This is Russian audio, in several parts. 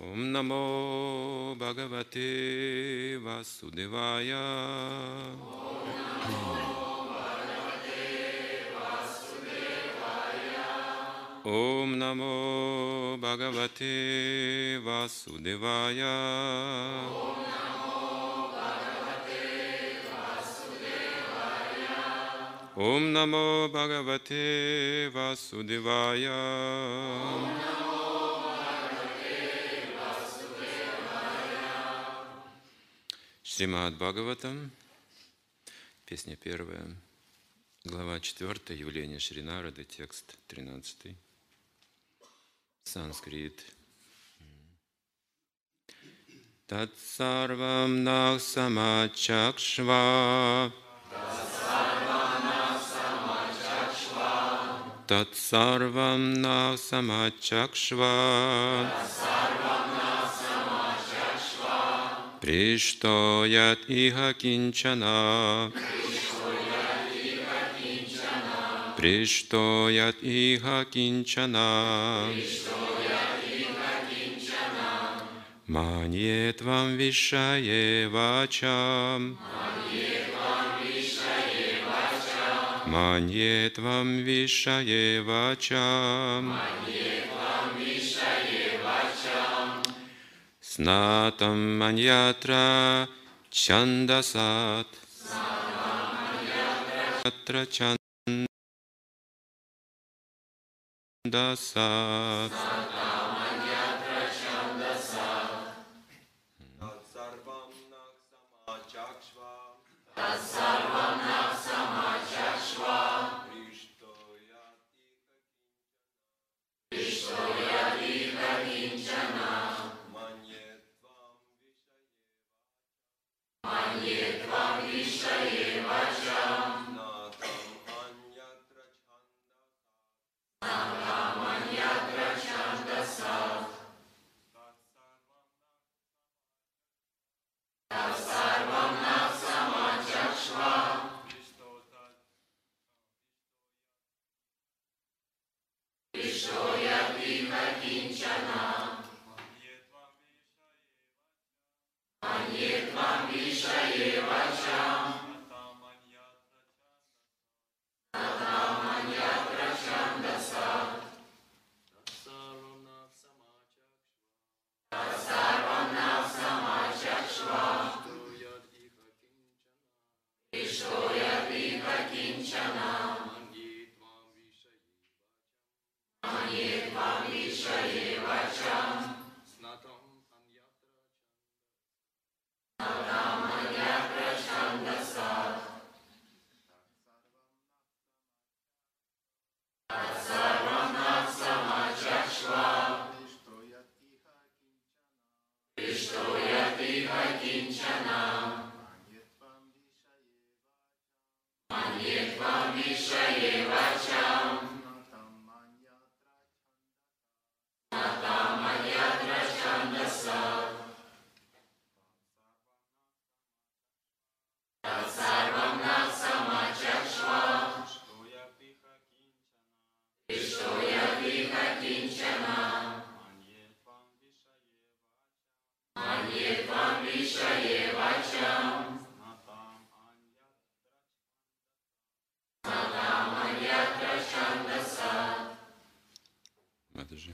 Ом намо Бхагавате Васудевая. Ом намо Бхагавате Васудевая. Ом намо Бхагавате Васудевая. Шримад Бхагаватам, песня 1, глава 4, явление Шри Нарады, текст 13, санскрит. Татсарвам нах самачакшва. Татсарвам нах самачакшва. Приштоят иха кинчана. Приштоят иха кинчана. Маньетвам вишае вачам. Маньетвам вишае вачам. Снатам маньятра чандасат. Чандасат. Матаджи.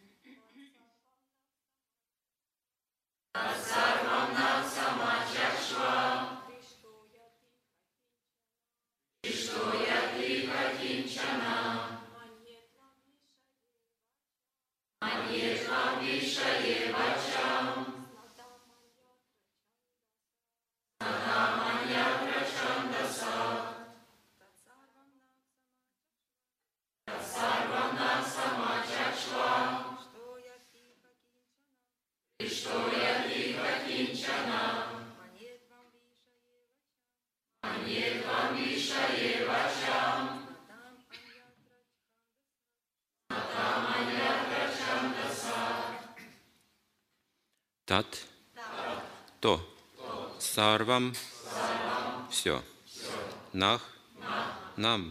Тат, то, сарвам, все, нах, нам,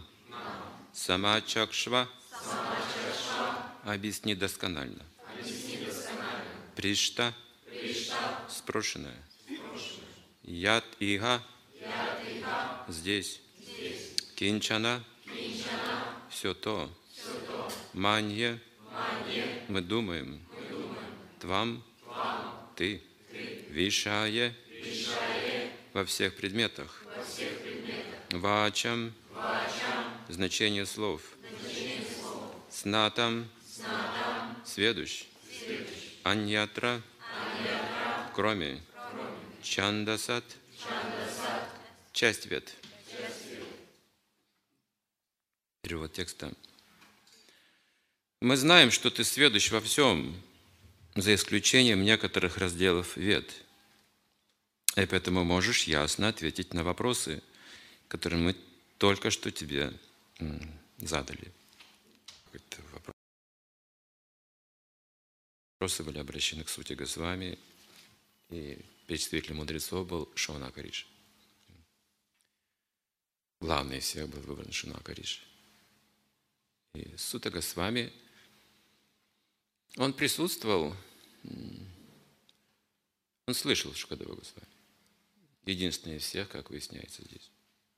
самачакшва, объясни досконально. Пришта – спрошенное. Ят Ига – здесь. Кинчана – все то. Манье – мы думаем. Твам – ты. Вишае – во всех предметах. Вачам – значение слов. Снатам – сведущ. Аньятра – кроме. Чандасат – часть вет. Перевод текста. Мы знаем, что ты сведущ во всем, за исключением некоторых разделов вед. И поэтому можешь ясно ответить на вопросы, которые мы только что тебе задали. Вопросы были обращены к сути Госвами, и представителем мудрецов был Шаунакариш. Главный из всех был выбран Шаунакариш. И Сута Госвами, он присутствовал, он слышал Шукадева Госвами. Единственный из всех, как выясняется здесь.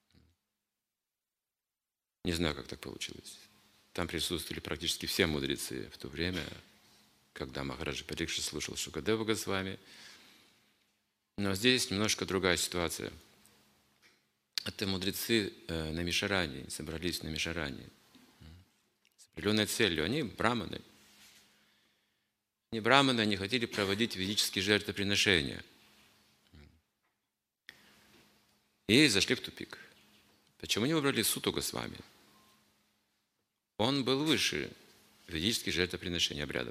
Не знаю, как так получилось. Там присутствовали практически все мудрецы в то время, когда Махараджа Парикшит слушал Шукадева Госвами. Но здесь немножко другая ситуация. Это мудрецы на Мишаране, собрались на Мишаране. С определенной целью. Они браманы. Они браманы, они хотели проводить ведические жертвоприношения. И зашли в тупик. Почему они выбрали Суту Госвами? Он был выше ведических жертвоприношений, обрядов.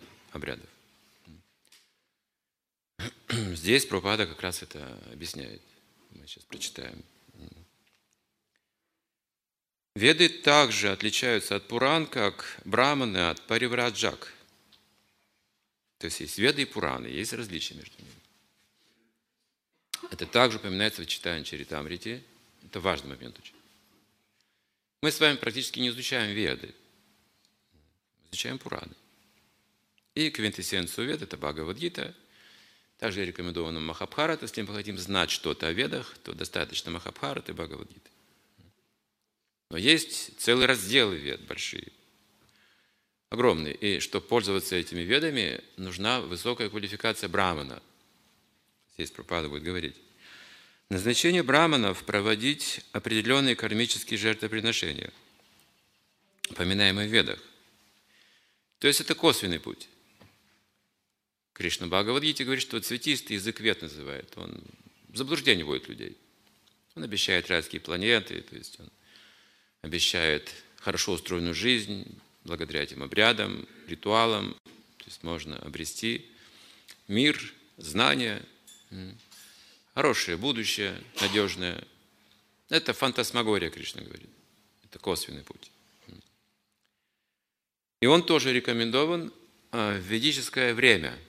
Здесь Прабхупада как раз это объясняет. Мы сейчас прочитаем. Веды также отличаются от Пуран, как браманы от Паривраджак. То есть есть Веды и Пураны, есть различия между ними. Это также упоминается в читании Чаритамрити. Это важный момент очень. Мы с вами практически не изучаем Веды. Изучаем Пураны. И квинтэссенцию Вед – это Бхагавад-гита. Также рекомендовано Махабхарата. Если мы хотим знать что-то о Ведах, то достаточно Махабхараты и Бхагавад-гиты. Но есть целые разделы Вед большие, огромные. И чтобы пользоваться этими Ведами, нужна высокая квалификация брамана. Здесь Прабхупада будет говорить. Назначение браманов – проводить определенные кармические жертвоприношения, упоминаемые в Ведах. То есть это косвенный путь. Кришна Бхагавад-гите говорит, что цветистый язык Вед называет. Он в заблуждение вводит людей. Он обещает райские планеты, то есть он обещает хорошо устроенную жизнь благодаря этим обрядам, ритуалам. То есть можно обрести мир, знания, хорошее будущее, надежное. Это фантасмагория, Кришна говорит. Это косвенный путь. И он тоже рекомендован в ведическое время.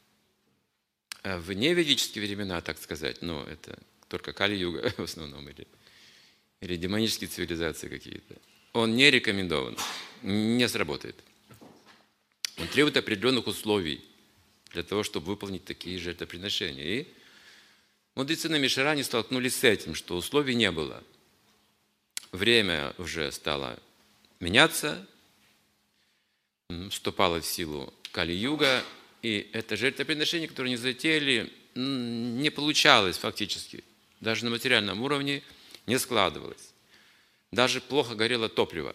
В неведические времена, так сказать, но это только Кали-юга в основном, или демонические цивилизации какие-то, он не рекомендован, не сработает. Он требует определенных условий для того, чтобы выполнить такие жертвоприношения. И мудрецы на Мишаране столкнулись с этим, что условий не было. Время уже стало меняться, вступало в силу Кали-юга, и это жертвоприношение, которое они затеяли, не получалось фактически. Даже на материальном уровне не складывалось. Даже плохо горело топливо.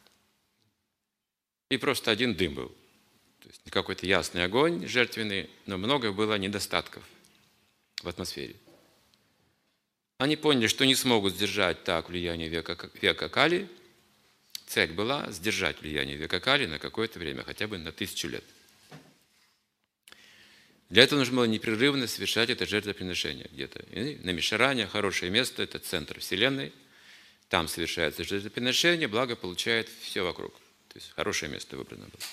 И просто один дым был. То есть не какой-то ясный огонь жертвенный, но много было недостатков в атмосфере. Они поняли, что не смогут сдержать так влияние века Кали. Цель была сдержать влияние века Кали на какое-то время, хотя бы на 1000 лет. Для этого нужно было непрерывно совершать это жертвоприношение где-то. И на Мишаране хорошее место, это центр Вселенной. Там совершается жертвоприношение, благо получает все вокруг. То есть хорошее место выбрано было.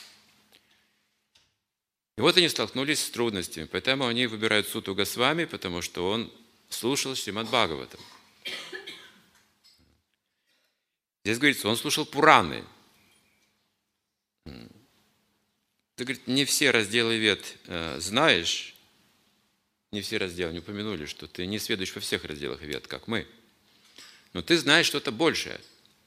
И вот они столкнулись с трудностями. Поэтому они выбирают Суту Госвами, потому что он слушал Шримад Бхагаватам. Здесь говорится, он слушал Пураны. ты, говорит, не все разделы Вед знаешь, не все разделы, не упомянули, что ты не сведущ во всех разделах Вед, как мы. Но ты знаешь что-то большее.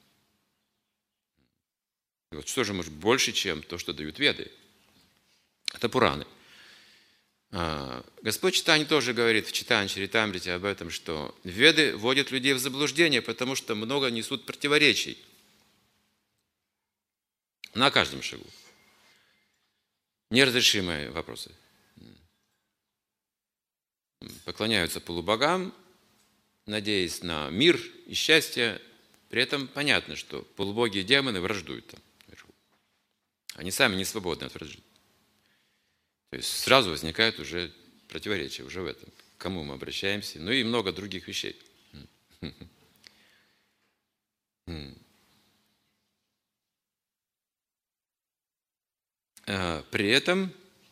И вот что же может больше, чем то, что дают Веды? Это Пураны. Господь Чайтанья тоже говорит в Чайтанья Чаритамрите об этом, что Веды вводят людей в заблуждение, потому что много несут противоречий на каждом шагу. Неразрешимые вопросы. Поклоняются полубогам, надеясь на мир и счастье. При этом понятно, что полубоги и демоны враждуют там вверху. Они сами не свободны от вражды. То есть сразу возникает уже противоречие уже в этом. К кому мы обращаемся? Ну и много других вещей. При этом,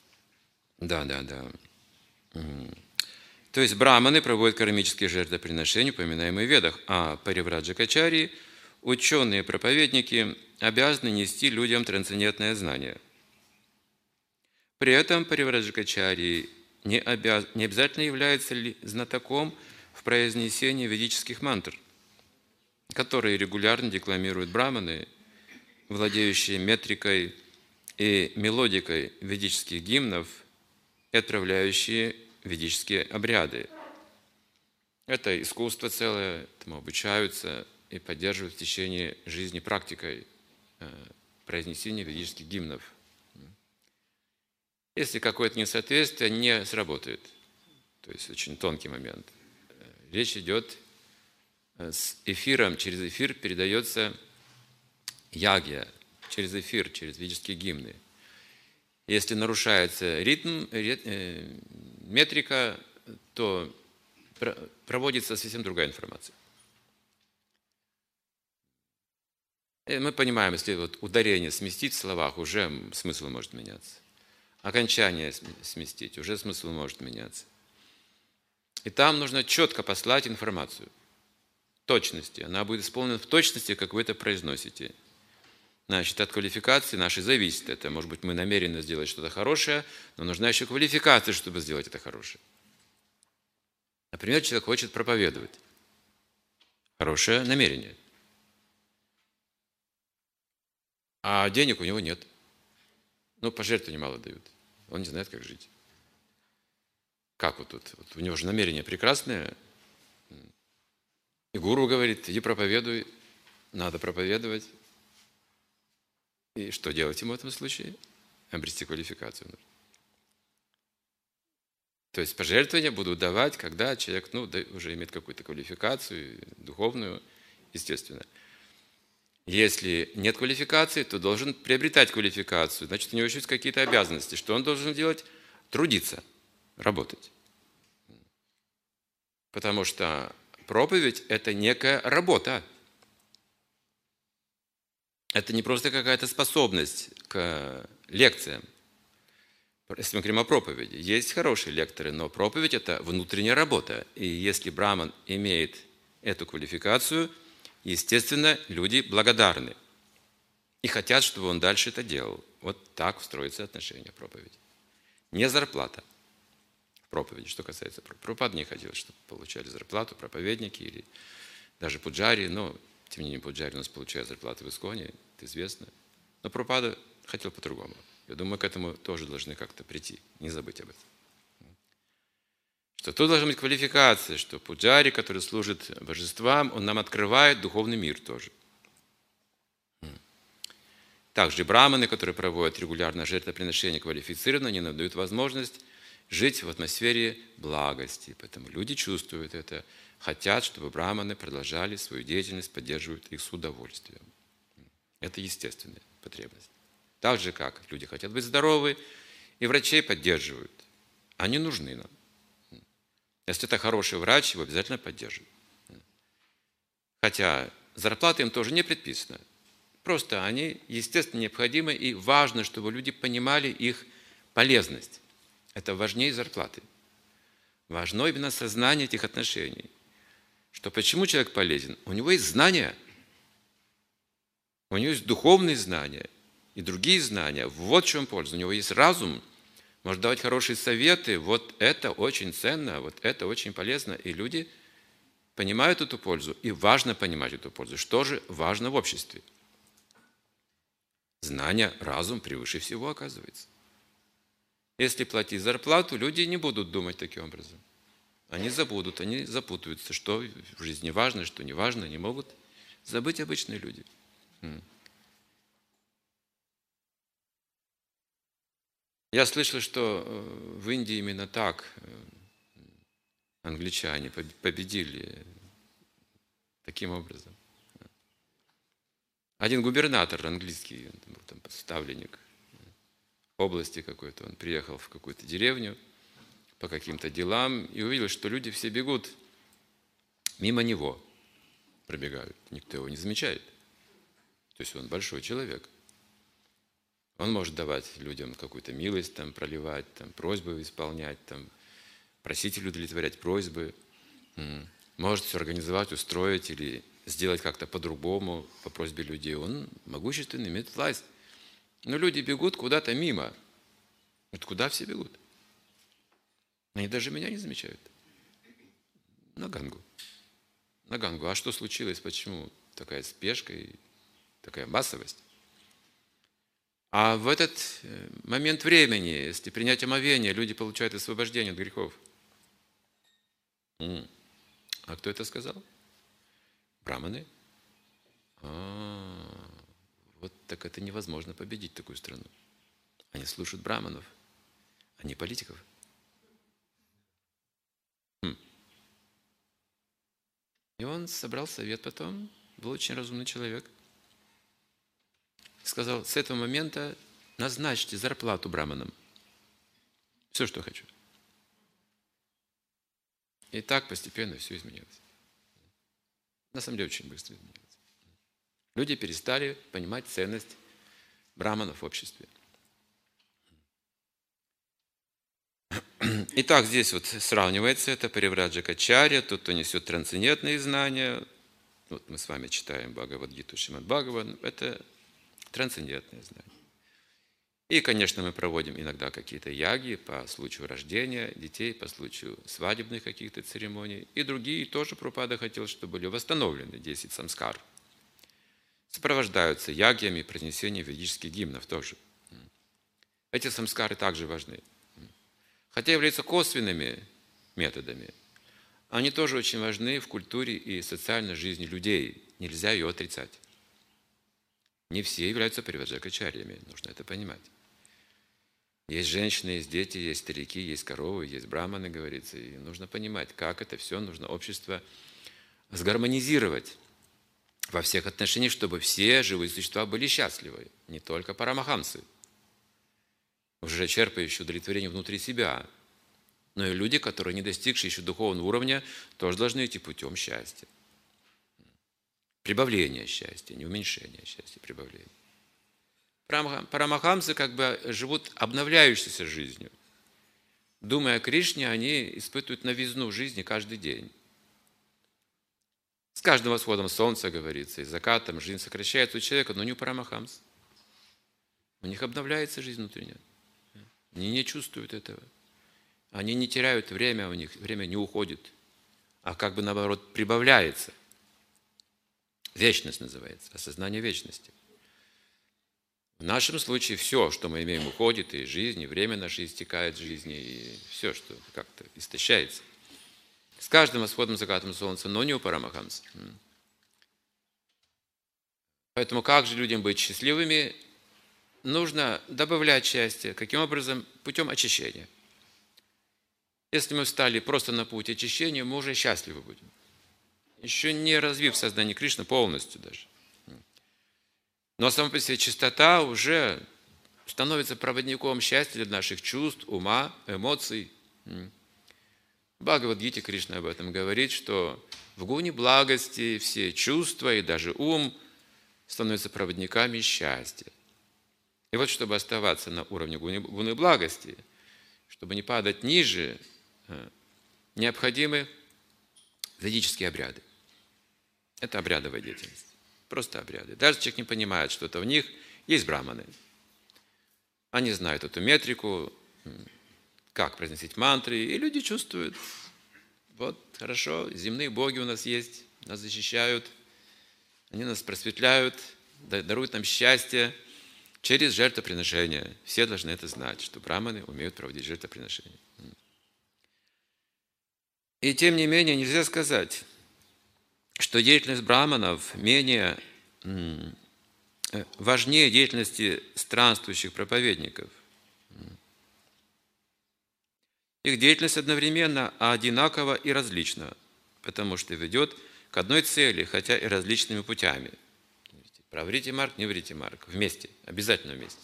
то есть браманы проводят кармические жертвоприношения, упоминаемые в Ведах, а паривраджакачарьи, ученые-проповедники, обязаны нести людям трансцендентное знание. При этом паривраджакачарьи не обязательно является ли знатоком в произнесении ведических мантр, которые регулярно декламируют браманы, владеющие метрикой и мелодикой ведических гимнов и отправляющие ведические обряды. Это искусство целое, этому обучаются и поддерживают в течение жизни практикой произнесения ведических гимнов. Если какое-то несоответствие, не сработает. То есть очень тонкий момент. Речь идет с эфиром, через эфир передается ягья, через эфир, через ведические гимны. Если нарушается ритм, метрика, то проводится совсем другая информация. И мы понимаем, если вот ударение сместить в словах, уже смысл может меняться. Окончание сместить, уже смысл может меняться. И там нужно четко послать информацию. Точности. Она будет исполнена в точности, как вы это произносите. Значит, от квалификации нашей зависит это. Может быть, мы намерены сделать что-то хорошее, но нужна еще квалификация, чтобы сделать это хорошее. Например, человек хочет проповедовать. Хорошее намерение. А денег у него нет. Ну, пожертвования мало дают. Он не знает, как жить. Как вот тут? Вот у него же намерение прекрасное. И гуру говорит, иди проповедуй. Надо проповедовать. И что делать ему в этом случае? Обрести квалификацию. То есть пожертвования будут давать, когда человек уже имеет какую-то квалификацию, духовную, естественно. Если нет квалификации, то должен приобретать квалификацию. Значит, у него еще есть какие-то обязанности. Что он должен делать? Трудиться, работать. Потому что проповедь – это некая работа. Это не просто какая-то способность к лекциям. Если мы говорим о проповеди, есть хорошие лекторы, но проповедь – это внутренняя работа. И если браман имеет эту квалификацию, естественно, люди благодарны и хотят, чтобы он дальше это делал. Вот так строится отношение проповеди. Не зарплата в проповеди, что касается проповеди. Прабхупада не хотел, чтобы получали зарплату проповедники или даже пуджари, но тем не менее пуджари у нас получают зарплату в Исконе, это известно. Но Прабхупада хотел по-другому. Я думаю, к этому тоже должны как-то прийти, не забыть об этом. Что тут должна быть квалификация, что пуджари, который служит божествам, он нам открывает духовный мир тоже. Также браманы, которые проводят регулярно жертвоприношения, квалифицированно, они нам дают возможность жить в атмосфере благости. Поэтому люди чувствуют это, хотят, чтобы браманы продолжали свою деятельность, поддерживают их с удовольствием. Это естественная потребность. Так же, как люди хотят быть здоровы, и врачей поддерживают. Они нужны нам. Если это хороший врач, его обязательно поддерживают. Хотя зарплата им тоже не предписана. Просто они, естественно, необходимы, и важно, чтобы люди понимали их полезность. Это важнее зарплаты. Важно именно сознание этих отношений. Что почему человек полезен? У него есть знания, у него есть духовные знания. и другие знания. Вот в чем польза. У него есть разум, может давать хорошие советы. Вот это очень ценно, вот это очень полезно. И люди понимают эту пользу, и важно понимать эту пользу. Что же важно в обществе? Знание, разум превыше всего оказывается. Если платить зарплату, люди не будут думать таким образом. Они забудут, они запутаются, что в жизни важно, что не важно, они могут забыть обычные люди. Я слышал, что в Индии именно так англичане победили таким образом. Один губернатор английский, он был там поставленник области какой-то, он приехал в какую-то деревню по каким-то делам и увидел, что люди все бегут мимо него, пробегают, никто его не замечает. То есть он большой человек. Он может давать людям какую-то милость, там, проливать, там, просьбы исполнять, там, просителю удовлетворять просьбы, может все организовать, устроить или сделать как-то по-другому, по просьбе людей. Он могущественный, имеет власть. Но люди бегут куда-то мимо. Вот куда все бегут? Они даже меня не замечают. На Гангу. На Гангу. А что случилось? Почему такая спешка и такая массовость? А в этот момент времени, если принять омовение, люди получают освобождение от грехов. А кто это сказал? Браманы. Вот так это невозможно победить такую страну. Они слушают браманов, а не политиков. И он собрал совет потом, был очень разумный человек. Сказал, с этого момента назначьте зарплату браманам. Все, что хочу. И так постепенно все изменилось. На самом деле очень быстро изменилось. Люди перестали понимать ценность браманов в обществе. Итак, здесь вот сравнивается это Паривраджакачарья, тот, кто несет трансцендентные знания. Вот мы с вами читаем Бхагавад-гиту Шримад Бхагаван. Это трансцендентные знания. И, конечно, мы проводим иногда какие-то яги по случаю рождения детей, по случаю свадебных каких-то церемоний. И другие тоже Прабхупада хотел, чтобы были восстановлены 10 самскар. Сопровождаются ягьями, произнесением ведических гимнов тоже. Эти самскары также важны. Хотя являются косвенными методами, они тоже очень важны в культуре и социальной жизни людей. Нельзя ее отрицать. Не все являются паривраджакачарьями, нужно это понимать. Есть женщины, есть дети, есть старики, есть коровы, есть браманы, говорится. И нужно понимать, как это все нужно общество сгармонизировать во всех отношениях, чтобы все живые существа были счастливы, не только парамахамсы, уже черпающие удовлетворение внутри себя, но и люди, которые не достигшие еще духовного уровня, тоже должны идти путем счастья. Прибавление счастья, не уменьшение счастья, прибавление. Парамахамсы как бы живут обновляющейся жизнью. Думая о Кришне, они испытывают новизну в жизни каждый день. С каждым восходом солнца, говорится, и закатом жизнь сокращается у человека, но не у парамахамс. У них обновляется жизнь внутренняя. Они не чувствуют этого. Они не теряют время, у них время не уходит, а как бы наоборот прибавляется. Вечность называется, осознание вечности. В нашем случае все, что мы имеем, уходит, и жизнь, и время наше истекает в жизни, и все, что как-то истощается. С каждым восходом, закатом солнца, но не у парамахамс. Поэтому как же людям быть счастливыми? Нужно добавлять счастье. Каким образом? Путем очищения. Если мы встали просто на путь очищения, мы уже счастливы будем. Еще не развив сознание Кришны полностью даже. Но сама по себе чистота уже становится проводником счастья для наших чувств, ума, эмоций. В Бхагавад-гите Кришна об этом говорит, что в гуне благости все чувства и даже ум становятся проводниками счастья. И вот, чтобы оставаться на уровне гуны благости, чтобы не падать ниже, необходимы ведические обряды. Это обрядовая деятельность. Просто обряды. Даже человек не понимает что-то в них, Есть браманы. Они знают эту метрику, как произносить мантры, и люди чувствуют, вот, хорошо, земные боги у нас есть, нас защищают, они нас просветляют, даруют нам счастье через жертвоприношение. Все должны это знать, что браманы умеют проводить жертвоприношения. И тем не менее нельзя сказать, что деятельность браманов важнее деятельности странствующих проповедников. Их деятельность одновременно одинакова и различна, потому что ведет к одной цели, хотя и различными путями. Проврите Марк, не врите Марк. Вместе, обязательно вместе.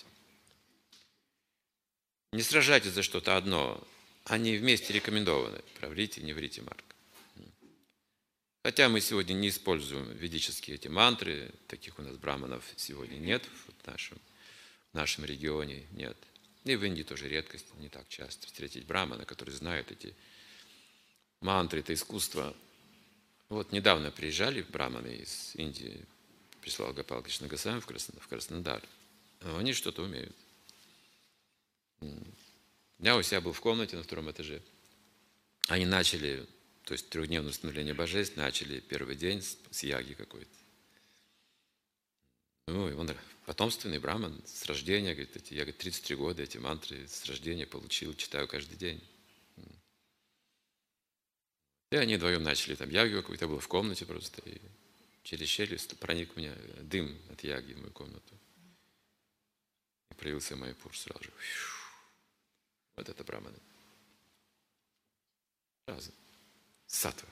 Не сражайтесь за что-то одно, они вместе рекомендованы. Проврите, не врите Марк. Хотя мы сегодня не используем ведические эти мантры, таких у нас браманов сегодня нет в нашем регионе, нет. И в Индии тоже редкость, не так часто встретить брамана, который знает эти мантры, это искусство. Вот недавно приезжали браманы из Индии, прислал Гопал Кришна Госвами в Краснодар. Они что-то умеют. Я у себя был в комнате на 2-м этаже. Они начали, то есть 3-дневное установление божеств, начали первый день с яги какой-то. Ну, и он потомственный браман с рождения, говорит, я 33 года эти мантры с рождения получил, читаю каждый день. И они вдвоем начали там ягу какую-то, было в комнате просто, и через щель проник у меня дым от яги в мою комнату. И проявился майпур сразу же. Вот это браманы. Сразу. Саттва.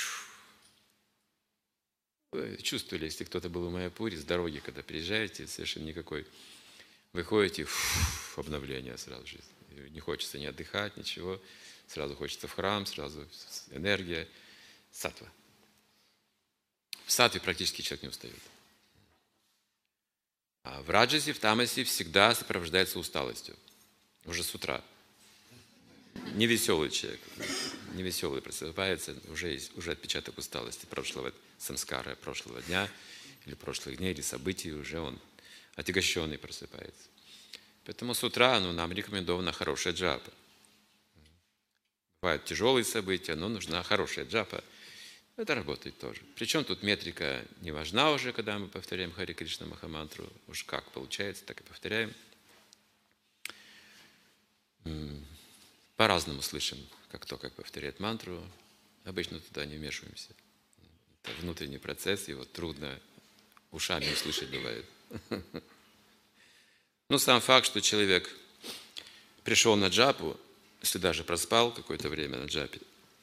Вы чувствовали, если кто-то был в Майяпуре, с дороги, когда приезжаете, совершенно никакой. Выходите, обновление сразу же. Не хочется ни отдыхать, ничего. Сразу хочется в храм, сразу энергия. Саттва. В саттве практически человек не устает. А в раджасе, в тамасе всегда сопровождается усталостью. Уже с утра. Невеселый человек. Невеселый просыпается, уже отпечаток усталости прошлого самскара, прошлого дня, или прошлых дней, или событий, уже он отягощенный просыпается. Поэтому с утра нам рекомендована хорошая джапа. Бывают тяжелые события, но нужна хорошая джапа. Это работает тоже. Причем тут метрика не важна уже, когда мы повторяем Харе Кришна Махамантру. Уж как получается, так и повторяем. По-разному слышим, как повторяет мантру. Обычно туда не вмешиваемся. Это внутренний процесс, его трудно ушами услышать бывает. Но сам факт, что человек пришел на джапу, если даже проспал какое-то время на джапе,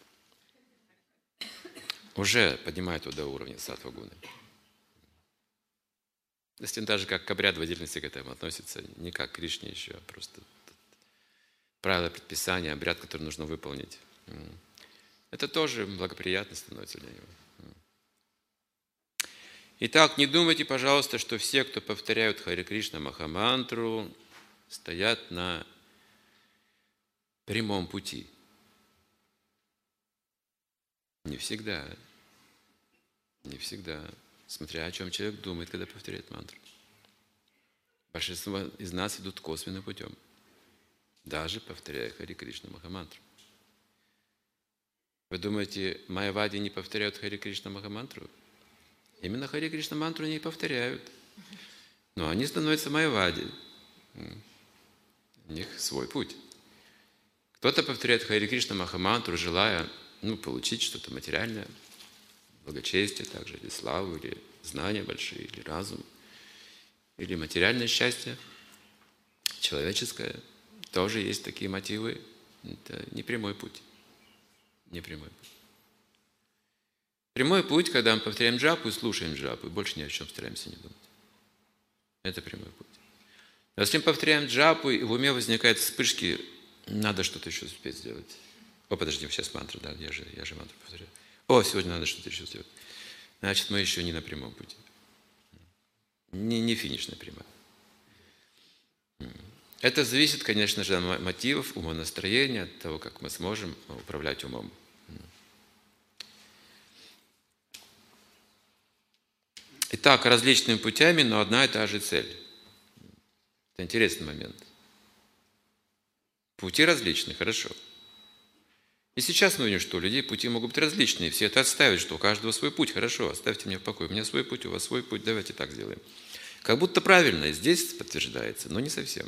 уже поднимает его до уровня саттва-гуны. Если он даже как к обряду в отдельности к этому относится, не как к Кришне еще, а просто правила, предписания, обряд, который нужно выполнить. Это тоже благоприятно становится для него. Итак, не думайте, пожалуйста, что все, кто повторяют Харе Кришна Махамантру, стоят на прямом пути. Не всегда. Не всегда. Смотря о чем человек думает, когда повторяет мантру. Большинство из нас идут косвенным путем. Даже повторяя Харе Кришна Махамантру. Вы думаете, майявади не повторяют Харе Кришна Махамантру? Именно Харе Кришна мантру они и повторяют. Но они становятся майявади. У них свой путь. Кто-то повторяет Харе Кришна Махамантру, желая получить что-то материальное, благочестие также, или славу, или знания большие, или разум, или материальное счастье, человеческое. Тоже есть такие мотивы. Это не прямой путь. Не прямой путь. Прямой путь, когда мы повторяем джапу и слушаем джапу, и больше ни о чем стараемся не думать. Это прямой путь. А если мы повторяем джапу, и в уме возникают вспышки, надо что-то еще успеть сделать. О, подожди, сейчас мантра, да, я же мантру повторяю. О, сегодня надо что-то еще сделать. Значит, мы еще не на прямом пути. Не финишная прямая. Это зависит, конечно же, от мотивов, умонастроения, от того, как мы сможем управлять умом. Итак, различными путями, но одна и та же цель. Это интересный момент. Пути различны, хорошо. И сейчас мы видим, что у людей пути могут быть различные. Все это отставят, что у каждого свой путь. Хорошо, оставьте меня в покое. У меня свой путь, у вас свой путь. Давайте так сделаем. Как будто правильно и здесь подтверждается, но не совсем.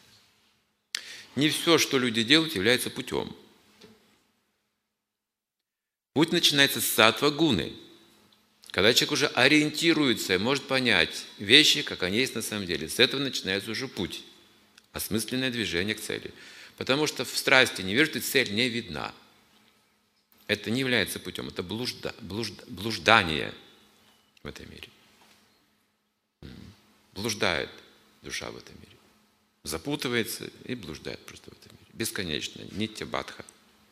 Не все, что люди делают, является путем. Путь начинается с саттва гуны. Когда человек уже ориентируется и может понять вещи, как они есть на самом деле, с этого начинается уже путь. Осмысленное движение к цели. Потому что в страсти невежды цель не видна. Это не является путем, это блуждание в этом мире. Блуждает душа в этом мире. Запутывается и блуждает просто в этом мире. Бесконечно. Нитья бадха.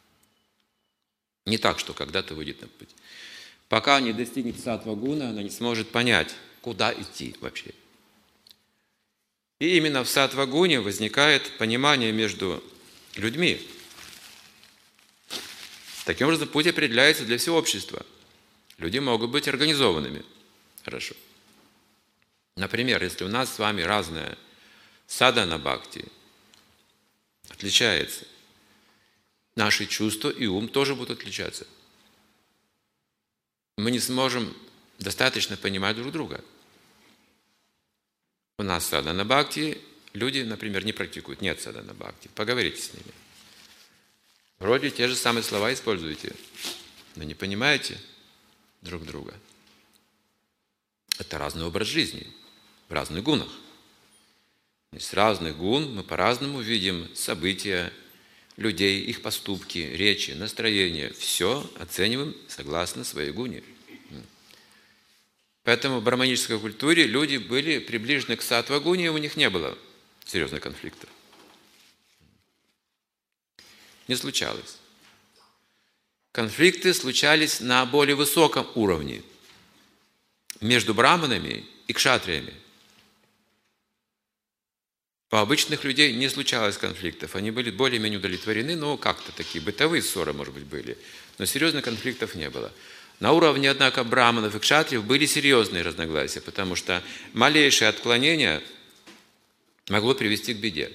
Не так, что когда-то выйдет на путь. Пока не достигнет саттва гуна, она не сможет понять, куда идти вообще. И именно в саттва гуне возникает понимание между людьми. Таким образом, путь определяется для всего общества. Люди могут быть организованными. Хорошо. Например, если у нас с вами разная садхана бхакти, отличается, наши чувства и ум тоже будут отличаться. Мы не сможем достаточно понимать друг друга. У нас садхана бхакти, люди, например, не практикуют, нет садхана бхакти. Поговорите с ними. Вроде те же самые слова используете, но не понимаете друг друга. Это разный образ жизни, в разных гунах. Из разных гун мы по-разному видим события, людей, их поступки, речи, настроения. Все оцениваем согласно своей гуне. Поэтому в брахманической культуре люди были приближены к саттва-гуне, и у них не было серьезных конфликтов. Не случалось. Конфликты случались на более высоком уровне между браманами и кшатриями. У обычных людей не случалось конфликтов. Они были более-менее удовлетворены, но как-то такие бытовые ссоры, может быть, были. Но серьезных конфликтов не было. На уровне, однако, браманов и кшатриев были серьезные разногласия, потому что малейшее отклонение могло привести к беде.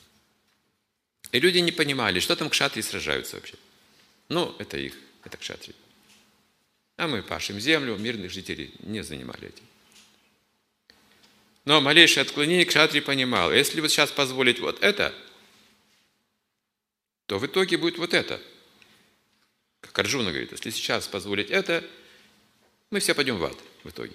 И люди не понимали, что там кшатрии сражаются вообще. Ну, это их, это кшатрии. А мы пашем землю, мирных жителей не занимали этим. Но малейшее отклонение кшатрий понимал. Если вот сейчас позволить вот это, то в итоге будет вот это. Как Арджуна говорит, если сейчас позволить это, мы все пойдем в ад в итоге.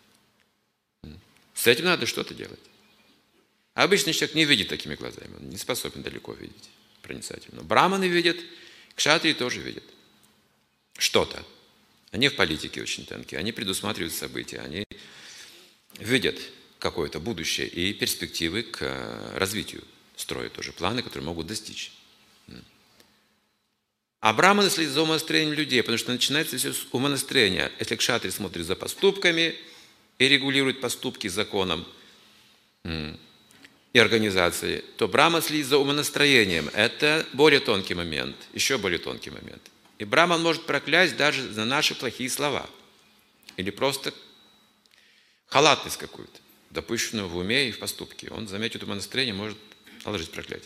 С этим надо что-то делать. А обычный человек не видит такими глазами, он не способен далеко видеть, проницательно. Но браманы видят, кшатрии тоже видят что-то. Они в политике очень тонкие, они предусматривают события, они видят какое-то будущее и перспективы к развитию, строят тоже планы, которые могут достичь. А браманы следят за умонастроением людей, потому что начинается все с умонастроения. Если кшатри смотрит за поступками и регулирует поступки законом и организацией, то браман следит за умонастроением. Это более тонкий момент, еще более тонкий момент. И браман может проклясть даже за наши плохие слова. Или просто халатность какую-то, допущенную в уме и в поступке. Он заметит умонастроение, может наложить проклятие.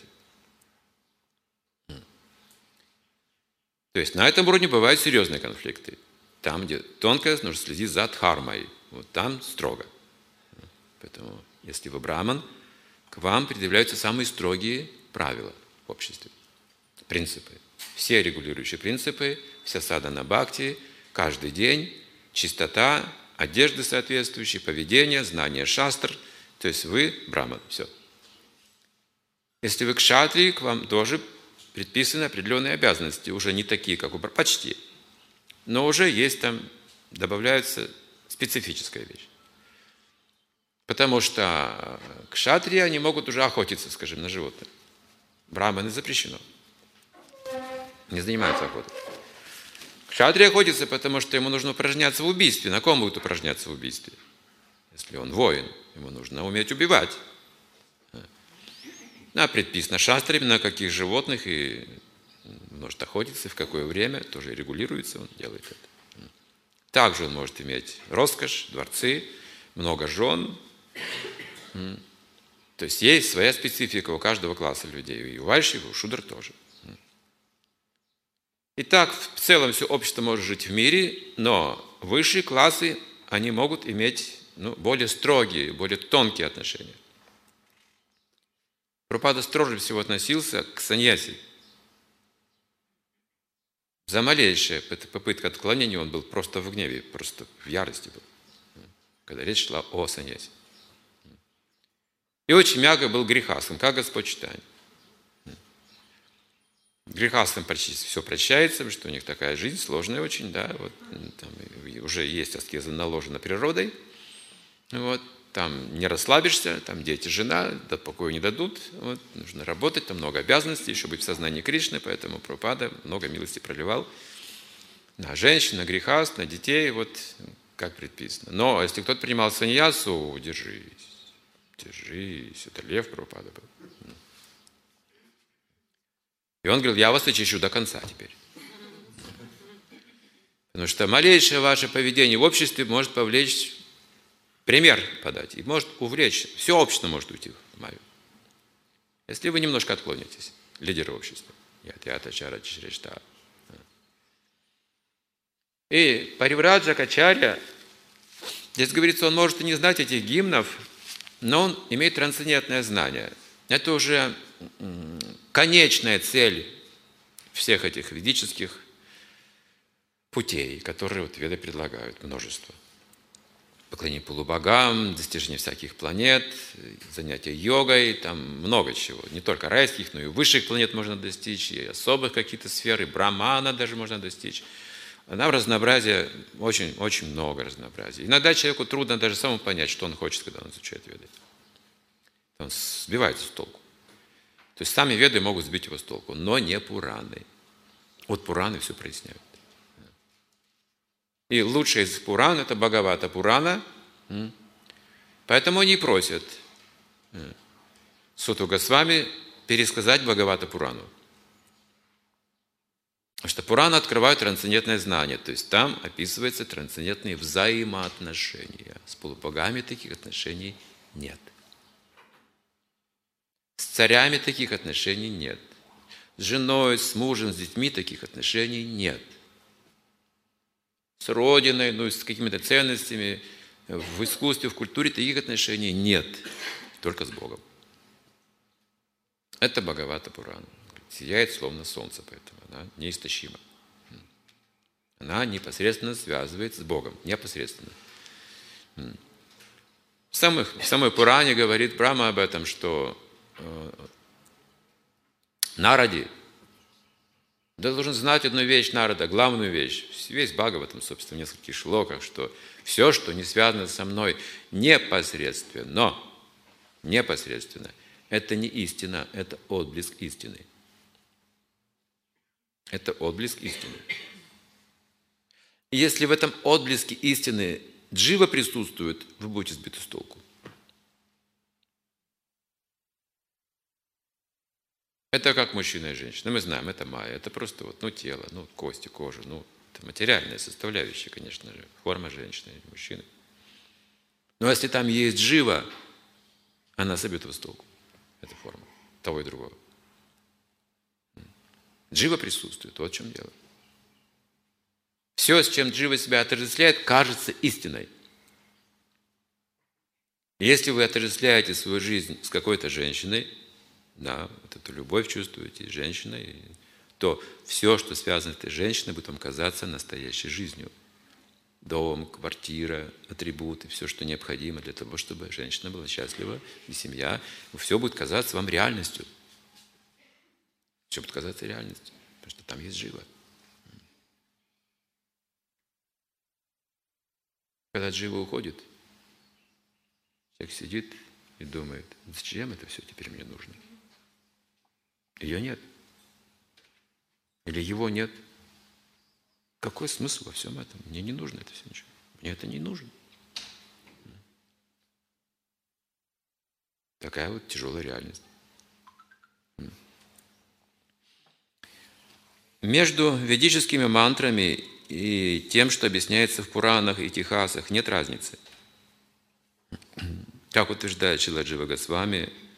То есть на этом уровне бывают серьезные конфликты. Там, где тонко, нужно следить за дхармой. Вот там строго. Поэтому, если вы браман, к вам предъявляются самые строгие правила в обществе. Принципы. Все регулирующие принципы, вся садхана бхакти, каждый день, чистота, одежды соответствующие, поведение, знание шастр. То есть вы браман. Все. Если вы кшатрии, к вам тоже предписаны определенные обязанности, уже не такие, как у почти, но уже есть там, добавляется специфическая вещь. Потому что кшатрии, они могут уже охотиться, скажем, на животных. Браманы запрещено. Не занимаются охотой. Кшатрий охотится, потому что ему нужно упражняться в убийстве. На ком будет упражняться в убийстве? Если он воин, ему нужно уметь убивать. Предписано шастрами, на каких животных и может охотиться, в какое время, тоже регулируется, он делает это. Также он может иметь роскошь, дворцы, много жен. То есть есть своя специфика у каждого класса людей, и у вайшев, и у шудр тоже. Итак, в целом все общество может жить в мире, но высшие классы, они могут иметь более строгие, более тонкие отношения. Прабхупада строже всего относился к саньяси. За малейшая попытка отклонения он был просто в гневе, просто в ярости был, когда речь шла о саньясе. И очень мягко был грехастом, как Господь читает. Грехастам почти все прощается, потому что у них такая жизнь сложная очень, да, вот, там уже есть аскеза наложена природой, вот, там не расслабишься, там дети, жена, да покоя не дадут, вот, нужно работать, там много обязанностей, еще быть в сознании Кришны, поэтому Прабхупада много милости проливал на женщин, на грехаст, на детей, вот как предписано. Но если кто-то принимал саньясу, держись, это лев Прабхупада был. И он говорил, я вас очищу до конца теперь. Потому что малейшее ваше поведение в обществе может повлечь, пример подать, и может увлечь, все общество может уйти в Майю. Если вы немножко отклонитесь, лидеры общества. И Паривраджакачарья, здесь говорится, он может и не знать этих гимнов, но он имеет трансцендентное знание. Это уже конечная цель всех этих ведических путей, которые вот Веды предлагают, множество. Поклонение полубогам, достижение всяких планет, занятия йогой, там много чего. Не только райских, но и высших планет можно достичь, и особых каких-то сфер, и брамана даже можно достичь. Она в разнообразии, очень много разнообразия. Иногда человеку трудно даже самому понять, что он хочет, когда он изучает Веды. Он сбивается с толку. То есть сами Веды могут сбить его с толку, но не Пураны. Вот Пураны все проясняют. И лучший из Пуран – это Бхагавата Пурана. Поэтому они просят Суту Госвами пересказать Бхагавата Пурану. Потому что Пураны открывают трансцендентное знание, то есть там описываются трансцендентные взаимоотношения. С полубогами таких отношений нет. С царями таких отношений нет. С женой, с мужем, с детьми таких отношений нет. С родиной, с какими-то ценностями, в искусстве, в культуре таких отношений нет. Только с Богом. Это Бхагавата Пурана. Сияет словно солнце, поэтому она неистощима. Она непосредственно связывается с Богом. Непосредственно. В самой Пуране говорит Брахма об этом, что Наради должен знать одну вещь Нарада, главную вещь. Весь Бхагаватам, собственно, в нескольких шлоках, что все, что не связано со мной непосредственно, это не истина, это отблеск истины. Это отблеск истины. И если в этом отблеске истины джива присутствует, вы будете сбиты с толку. Это как мужчина и женщина. Мы знаем, это майя. Это просто тело, кости, кожа. Это материальная составляющая, конечно же. Форма женщины или мужчины. Но если там есть джива, она собьет его с толку. Это форма того и другого. Джива присутствует. Вот в чем дело. Все, с чем джива себя отождествляет, кажется истиной. Если вы отождествляете свою жизнь с какой-то женщиной, да, вот эту любовь чувствуете с женщиной, то все, что связано с этой женщиной, будет вам казаться настоящей жизнью. Дом, квартира, атрибуты, все, что необходимо для того, чтобы женщина была счастлива, и семья, все будет казаться вам реальностью. Все будет казаться реальностью, потому что там есть джива. Когда джива уходит, человек сидит и думает, зачем это все теперь мне нужно? Ее нет. Или его нет. Какой смысл во всем этом? Мне не нужно это все ничего. Мне это не нужно. Такая вот тяжелая реальность. Между ведическими мантрами и тем, что объясняется в Пуранах и Тихасах, нет разницы. Как утверждает Шрила Джива Госвами,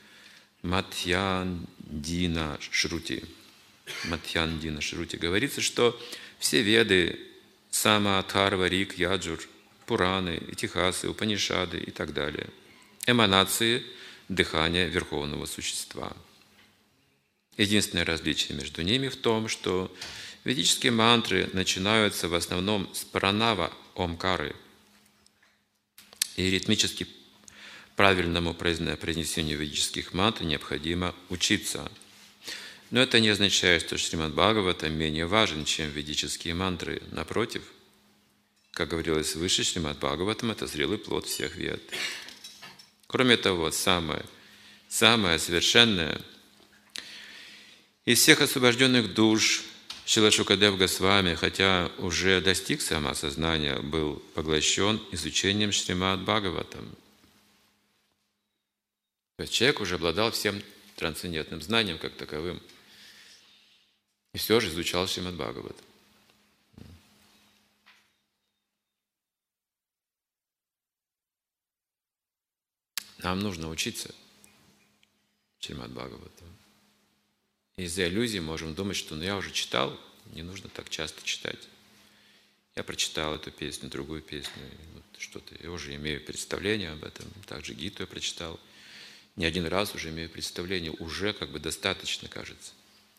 Матхьяндина Шрути. Матхьяндина Шрути говорится, что все веды, Сама, Атхарва, Рик, Яджур, Пураны, Итихасы, Упанишады и так далее, эманации дыхания Верховного Существа. Единственное различие между ними в том, что ведические мантры начинаются в основном с пранава омкары, и ритмически правильному произнесению ведических мантр необходимо учиться. Но это не означает, что Шримад Бхагаватам менее важен, чем ведические мантры. Напротив, как говорилось выше, Шримад Бхагаватам – это зрелый плод всех вед. Кроме того, самое совершенное из всех освобожденных душ Шрила Шукадев Госвами, хотя уже достиг самоосознания, был поглощен изучением Шримад Бхагаватам. То есть человек уже обладал всем трансцендентным знанием как таковым. И все же изучал Шримад Бхагаватам. Нам нужно учиться Шримад Бхагаватам. Из-за иллюзий можем думать, что я уже читал, не нужно так часто читать. Я прочитал эту песню, другую песню, вот что-то, я уже имею представление об этом. Также Гиту я прочитал. Не один раз уже имею представление, уже как бы достаточно, кажется.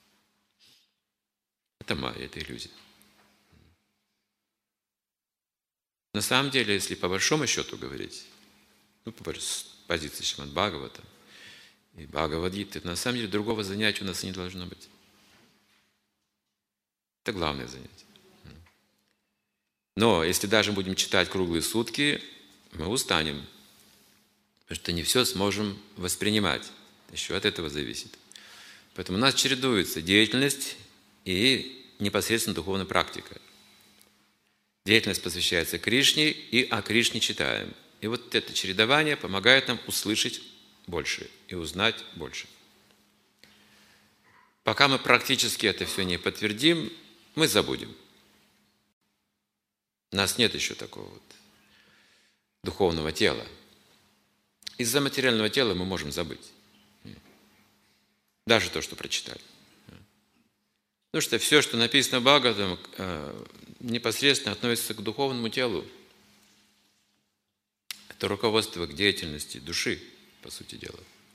Это майя, это иллюзия. На самом деле, если по большому счету говорить, с позиции Шримад Бхагаватам и Бхагавад-гиты, на самом деле другого занятия у нас не должно быть. Это главное занятие. Но если даже будем читать круглые сутки, мы устанем, потому что не все сможем воспринимать. Еще от этого зависит. Поэтому у нас чередуется деятельность и непосредственно духовная практика. Деятельность посвящается Кришне, и о Кришне читаем. И вот это чередование помогает нам услышать больше и узнать больше. Пока мы практически это все не подтвердим, мы забудем. У нас нет еще такого вот духовного тела. Из-за материального тела мы можем забыть. Даже то, что прочитали. Потому что все, что написано в Бхагаватам, непосредственно относится к духовному телу. Это руководство к деятельности души, по сути дела.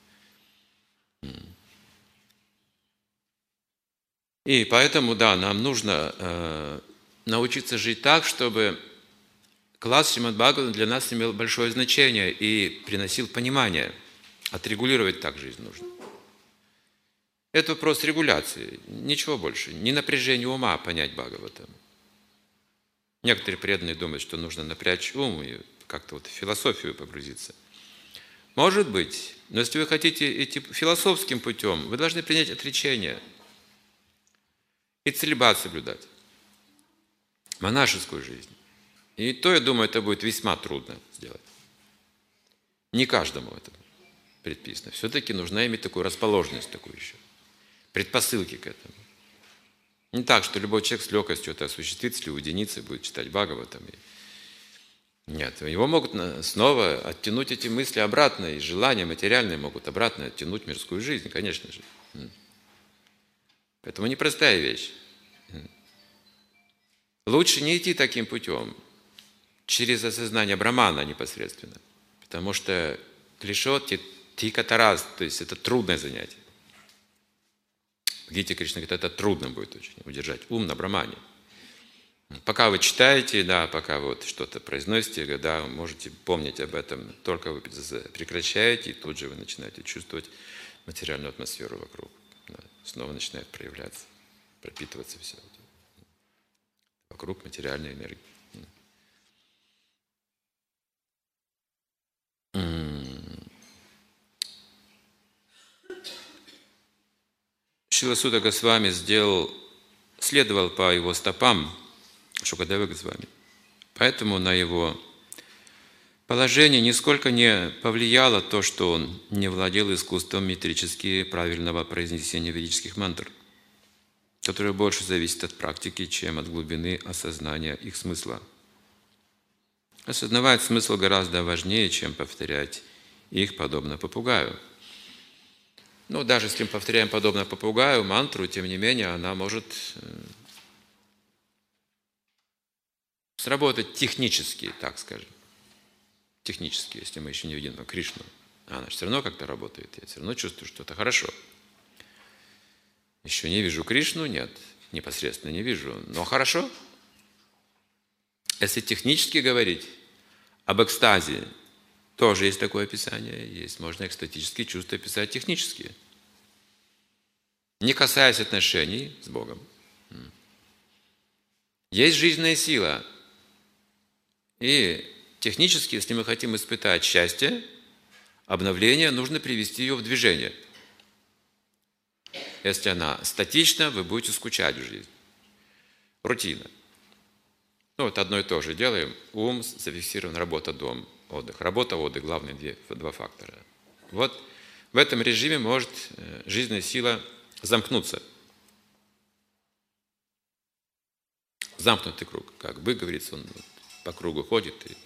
И поэтому, да, нам нужно научиться жить так, чтобы класс Шримад Бхагаватам для нас имел большое значение и приносил понимание. Отрегулировать так жизнь нужно. Это вопрос регуляции, ничего больше. Не напряжение ума понять Бхагаватам. Некоторые преданные думают, что нужно напрячь ум и как-то вот в философию погрузиться. Может быть, но если вы хотите идти философским путем, вы должны принять отречение и целибат соблюдать, монашескую жизнь. И то, я думаю, это будет весьма трудно сделать. Не каждому это предписано. Все-таки нужно иметь такую расположенность, такую еще, предпосылки к этому. Не так, что любой человек с легкостью это осуществит, если уединится и будет читать Бхагаватам. Нет, его могут снова оттянуть эти мысли обратно, и желания материальные могут обратно оттянуть мирскую жизнь, конечно же. Поэтому непростая вещь. Лучше не идти таким путем, через осознание Брамана непосредственно, потому что клишот тикатараз, то есть это трудное занятие. В Гите Кришна говорит, это трудно будет очень удержать ум на Брамане. Пока вы читаете, да, пока вы вот что-то произносите, да, можете помнить об этом, только вы прекращаете, и тут же вы начинаете чувствовать материальную атмосферу вокруг. Да, снова начинает проявляться, пропитываться все. Вокруг материальной энергии. Шрила Сutta Госвами следовал по его стопам Шукадева Госвами. Поэтому на его положение нисколько не повлияло то, что он не владел искусством метрически правильного произнесения ведических мантр, которое больше зависит от практики, чем от глубины осознания их смысла. Осознавать смысл гораздо важнее, чем повторять их, подобно попугаю. Ну, даже если мы повторяем подобно попугаю, мантру, тем не менее, она может сработать технически, так скажем. Технически, если мы еще не видим Кришну. Она все равно как-то работает. Я все равно чувствую, что это хорошо. Еще не вижу Кришну? Нет, непосредственно не вижу. Но хорошо. Если технически говорить об экстазе, тоже есть такое описание. Есть, можно экстатические чувства описать технически. Не касаясь отношений с Богом. Есть жизненная сила. И технически, если мы хотим испытать счастье, обновление, нужно привести ее в движение. Если она статична, вы будете скучать в жизни. Рутина. Ну, вот одно и то же делаем. Ум зафиксирован, работа, дом, отдых. Работа, отдых – главные два фактора. Вот в этом режиме может жизненная сила замкнуться. Замкнутый круг. Как бык, говорится, он по кругу ходит и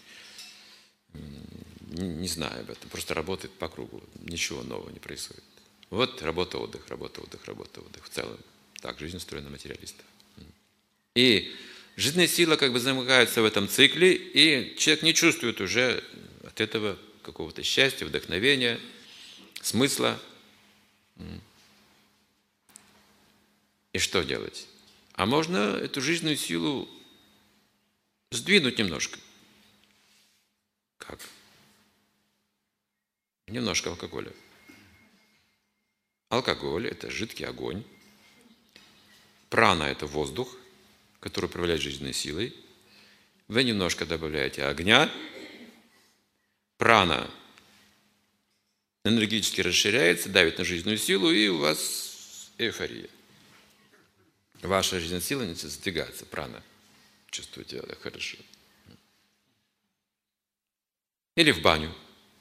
не знаю об этом. Просто работает по кругу. Ничего нового не происходит. Вот работа, отдых, работа, отдых, работа, отдых. В целом. Так жизнь устроена материалистов. И жизненная сила как бы замыкается в этом цикле, и человек не чувствует уже от этого какого-то счастья, вдохновения, смысла. И что делать? А можно эту жизненную силу сдвинуть немножко. Как? Немножко алкоголя. Алкоголь – это жидкий огонь. Прана – это воздух, который управляет жизненной силой. Вы немножко добавляете огня. Прана энергетически расширяется, давит на жизненную силу, и у вас эйфория. Ваша жизненная сила начинает сдвигаться, прана. Чувствуете это хорошо. Или в баню.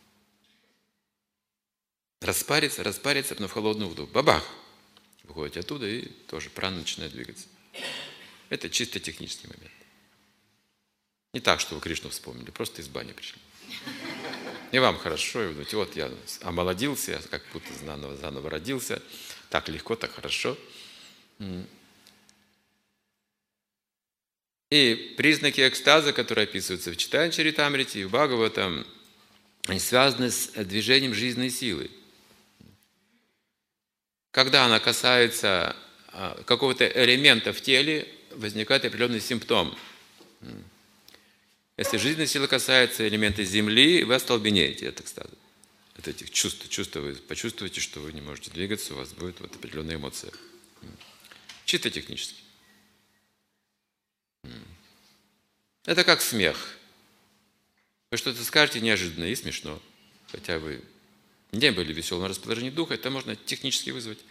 Распариться, потом в холодную воду. Бабах! Выходите оттуда, и тоже прана начинает двигаться. Это чисто технический момент. Не так, что вы Кришну вспомнили, просто из бани пришли. И вам хорошо, и вы думаете, вот я омолодился, я как будто заново родился. Так легко, так хорошо. И признаки экстаза, которые описываются в Чайтанья Чаритамрите и в Бхагаватам, они связаны с движением жизненной силы. Когда она касается какого-то элемента в теле, возникает определенный симптом. Если жизненная сила касается элемента земли, вы остолбенеете от экстаза. От этих чувств вы почувствуете, что вы не можете двигаться, у вас будет вот определенная эмоция. Чисто технически. Это как смех. Вы что-то скажете неожиданно и смешно. Хотя вы не были в веселом расположении духа, это можно технически вызвать.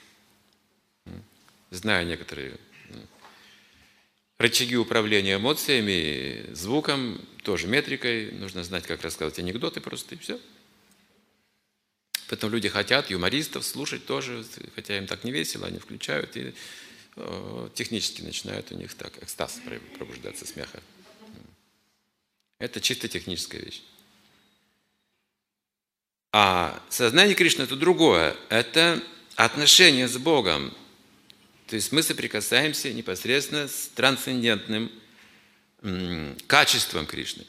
Зная некоторые рычаги управления эмоциями, звуком, тоже метрикой, нужно знать, как рассказывать анекдоты просто, и все. Поэтому люди хотят юмористов слушать тоже, хотя им так не весело, они включают, и технически начинает у них так экстаз пробуждаться, смеха. Это чисто техническая вещь. А сознание Кришны – это другое. Это отношение с Богом. То есть мы соприкасаемся непосредственно с трансцендентным качеством Кришны.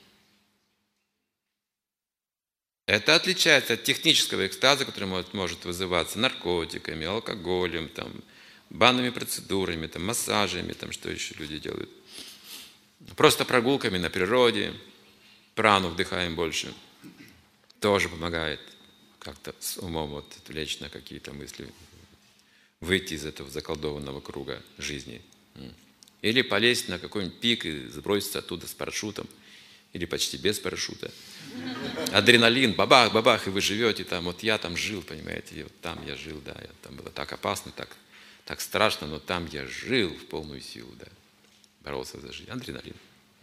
Это отличается от технического экстаза, который может вызываться наркотиками, алкоголем, там, банными процедурами, там, массажами, там, что еще люди делают. Просто прогулками на природе, прану вдыхаем больше. Тоже помогает как-то с умом вот отвлечь на какие-то мысли, выйти из этого заколдованного круга жизни. Или полезть на какой-нибудь пик и сброситься оттуда с парашютом, или почти без парашюта. Адреналин, бабах, бабах, и вы живете там. Вот я там жил, понимаете, и вот там я жил, да, там было так опасно, так страшно, но там я жил в полную силу, да, боролся за жизнь. Адреналин.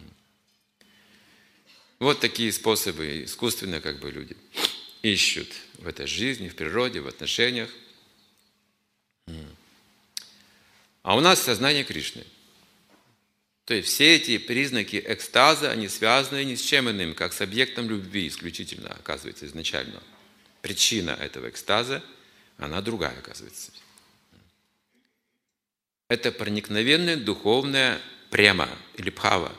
Вот такие способы искусственно как бы люди ищут в этой жизни, в природе, в отношениях. А у нас сознание Кришны. То есть все эти признаки экстаза, они связаны ни с чем иным, как с объектом любви исключительно, оказывается, изначально. Причина этого экстаза Она другая, оказывается. Это проникновенная духовная према или бхава.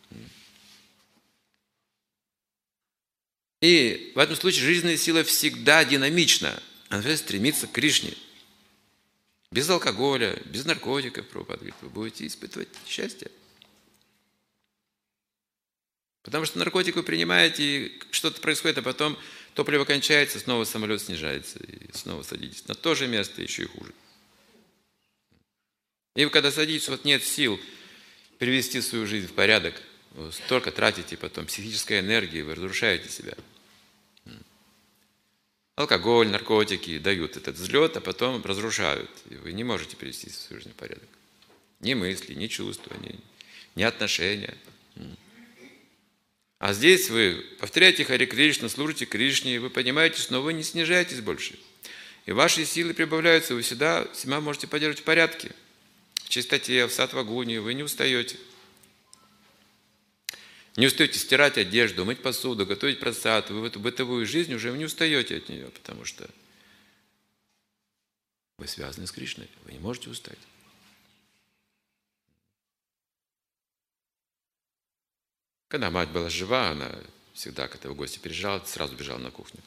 И в этом случае жизненная сила всегда динамична. Она стремится к Кришне. Без алкоголя, без наркотиков, Прабхупада говорит, вы будете испытывать счастье. Потому что наркотик вы принимаете, и что-то происходит, а потом топливо кончается, снова самолет снижается, и снова садитесь на то же место, еще и хуже. И вы когда садитесь, вот нет сил привести свою жизнь в порядок, вы столько тратите потом психической энергии, вы разрушаете себя. Алкоголь, наркотики дают этот взлет, а потом разрушают. И вы не можете привести свою жизнь в порядок. Ни мысли, ни чувства, ни отношения. А здесь вы повторяете Харе Кришна, служите Кришне, и вы понимаете, что вы не снижаетесь больше. И ваши силы прибавляются, вы всегда себя можете поддерживать в порядке. В чистоте, в саттва-гуне, вы не устаете. Не устаете стирать одежду, мыть посуду, готовить прасад. Вы в эту бытовую жизнь уже не устаете от нее, потому что вы связаны с Кришной, вы не можете устать. Когда мать была жива, она всегда, когда в гости приезжала, сразу бежала на кухню.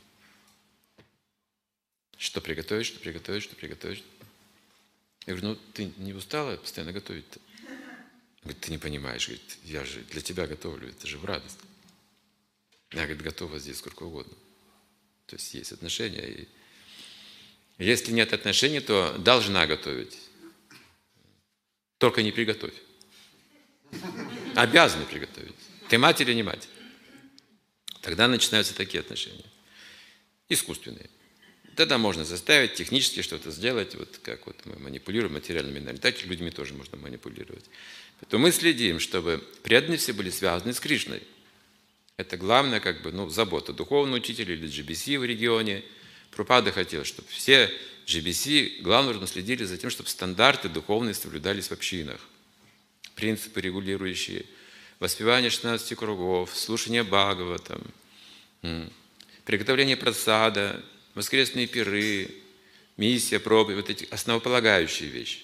Что приготовить, что приготовить, что приготовить. Я говорю, ну ты не устала постоянно готовить-то? Говорит, ты не понимаешь, говорит, я же для тебя готовлю, это же в радость. Я, говорит, готова здесь сколько угодно. То есть есть отношения. И если нет отношений, то должна готовить. Только не приготовь. Обязана приготовить. Ты мать или не мать? Тогда начинаются такие отношения. Искусственные. Тогда можно заставить технически что-то сделать, вот как вот мы манипулируем материальными энергиями. Так и людьми тоже можно манипулировать. Поэтому мы следим, чтобы преданные все были связаны с Кришной. Это главная забота духовного учителя или GBC в регионе. Прабхупада хотел, чтобы все GBC главным образом следили за тем, чтобы стандарты духовные соблюдались в общинах. Принципы, регулирующие воспевание 16 кругов, слушание Бхагавата, приготовление прасада, воскресные пиры, миссия, проповедь, вот эти основополагающие вещи.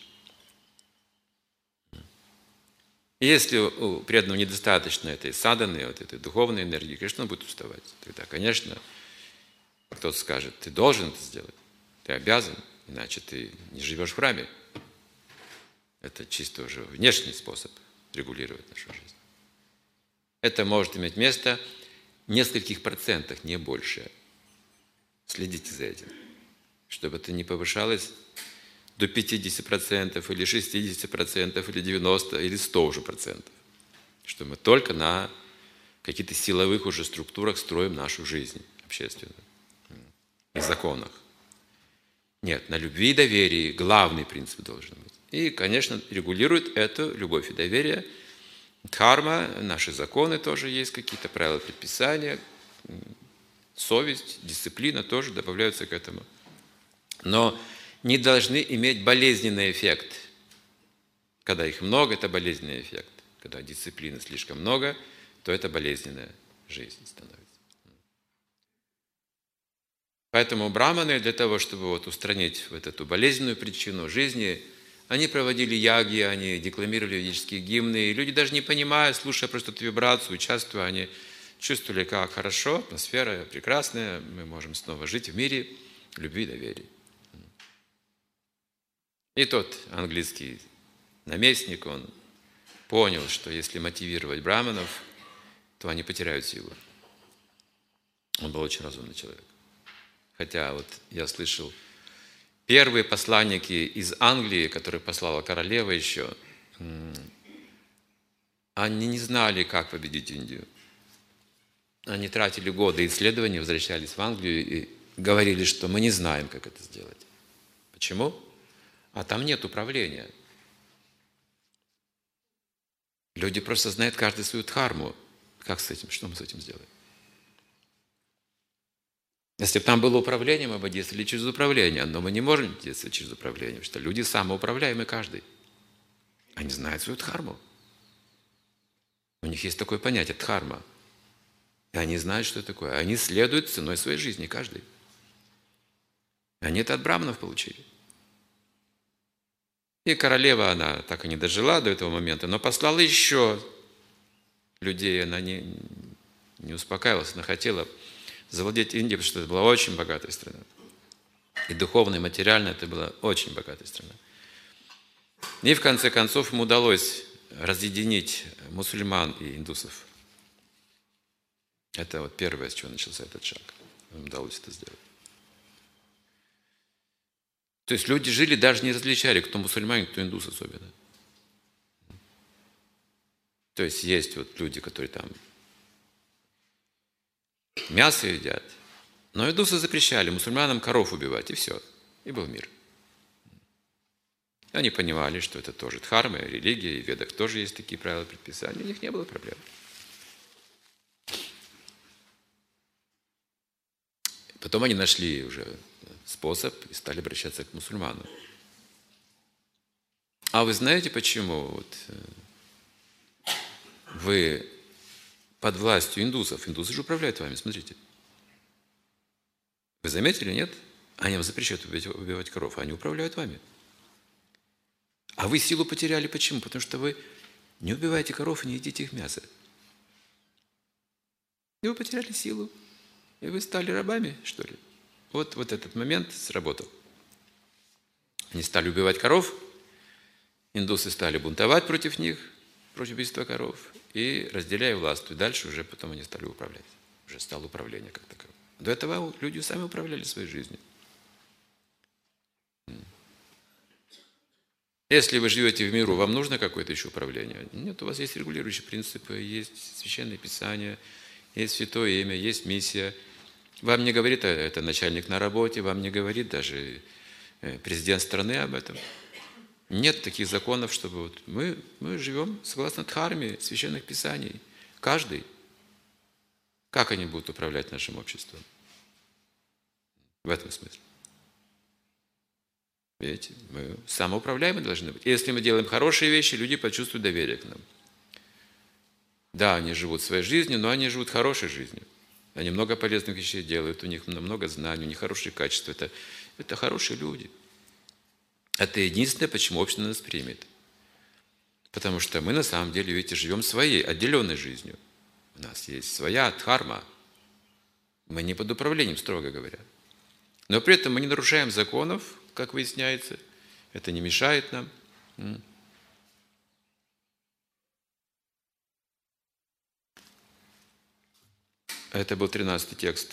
И если у преданного недостаточно этой садханы, вот этой духовной энергии, конечно, он будет уставать. Тогда, конечно, кто-то скажет, ты должен это сделать, ты обязан, иначе ты не живешь в храме. Это чисто уже внешний способ регулировать нашу жизнь. Это может иметь место в нескольких процентах, не больше. Следите за этим, чтобы это не повышалось до 50% или 60% или 90% или 100 уже процентов. Что мы только на каких-то силовых уже структурах строим нашу жизнь общественную и законах. Нет, на любви и доверии главный принцип должен быть. И, конечно, регулирует это любовь и доверие. Дхарма, наши законы тоже есть, какие-то правила, предписания, совесть, дисциплина тоже добавляются к этому. Но не должны иметь болезненный эффект. Когда их много, это болезненный эффект. Когда дисциплины слишком много, то это болезненная жизнь становится. Поэтому браманы для того, чтобы устранить вот эту болезненную причину жизни, они проводили яги, они декламировали ведические гимны, и люди даже не понимая, слушая просто эту вибрацию, участвуя, они чувствовали, как хорошо, атмосфера прекрасная, мы можем снова жить в мире любви и доверия. И тот английский наместник, он понял, что если мотивировать браманов, то они потеряют силу. Он был очень разумный человек. Хотя вот я слышал, первые посланники из Англии, которые послала королева еще, они не знали, как победить Индию. Они тратили годы исследований, возвращались в Англию и говорили, что мы не знаем, как это сделать. Почему? А там нет управления. Люди просто знают каждый свою дхарму. Как с этим? Что мы с этим сделаем? Если бы там было управление, мы бы действовали через управление. Но мы не можем действовать через управление, потому что люди самоуправляемы каждый. Они знают свою дхарму. У них есть такое понятие дхарма. И они знают, что это такое. Они следуют ценой своей жизни, каждый. Они это от браманов получили. И королева, она так и не дожила до этого момента, но послала еще людей, она не успокаивалась, она хотела завладеть Индией, потому что это была очень богатая страна. И духовно, и материально это была очень богатая страна. И в конце концов ему удалось разъединить мусульман и индусов. Это вот первое, с чего начался этот шаг. Ему удалось это сделать. То есть люди жили, даже не различали, кто мусульманин, кто индус особенно. То есть есть вот люди, которые там мясо едят, но индусы запрещали мусульманам коров убивать, и все. И был мир. Они понимали, что это тоже дхарма, религия, и в ведах тоже есть такие правила предписания, у них не было проблем. Потом они нашли уже способ и стали обращаться к мусульманам. А вы знаете, почему вот вы под властью индусов? Индусы же управляют вами, смотрите. Вы заметили, нет? Они вам запрещают убивать коров, а они управляют вами. А вы силу потеряли. Почему? Потому что вы не убиваете коров и не едите их мясо. И вы потеряли силу. И вы стали рабами, что ли? Вот этот момент сработал. Они стали убивать коров, индусы стали бунтовать против них, против убийства коров, и разделяя власть. И дальше уже потом они стали управлять. Уже стало управление как таковое. До этого люди сами управляли своей жизнью. Если вы живете в миру, вам нужно какое-то еще управление? Нет, у вас есть регулирующие принципы, есть священное писание, есть святое имя, есть миссия. Вам не говорит это начальник на работе, вам не говорит даже президент страны об этом. Нет таких законов, чтобы вот мы живем согласно дхарме, священных писаний. Каждый. Как они будут управлять нашим обществом? В этом смысле. Видите, мы самоуправляемы должны быть. Если мы делаем хорошие вещи, люди почувствуют доверие к нам. Да, они живут своей жизнью, но они живут хорошей жизнью. Они много полезных вещей делают, у них много знаний, у них хорошие качества. Это хорошие люди. Это единственное, почему общество нас примет. Потому что мы на самом деле, видите, живем своей, отделенной жизнью. У нас есть своя дхарма. Мы не под управлением, строго говоря. Но при этом мы не нарушаем законов, как выясняется. Это не мешает нам. Это был 13-й текст.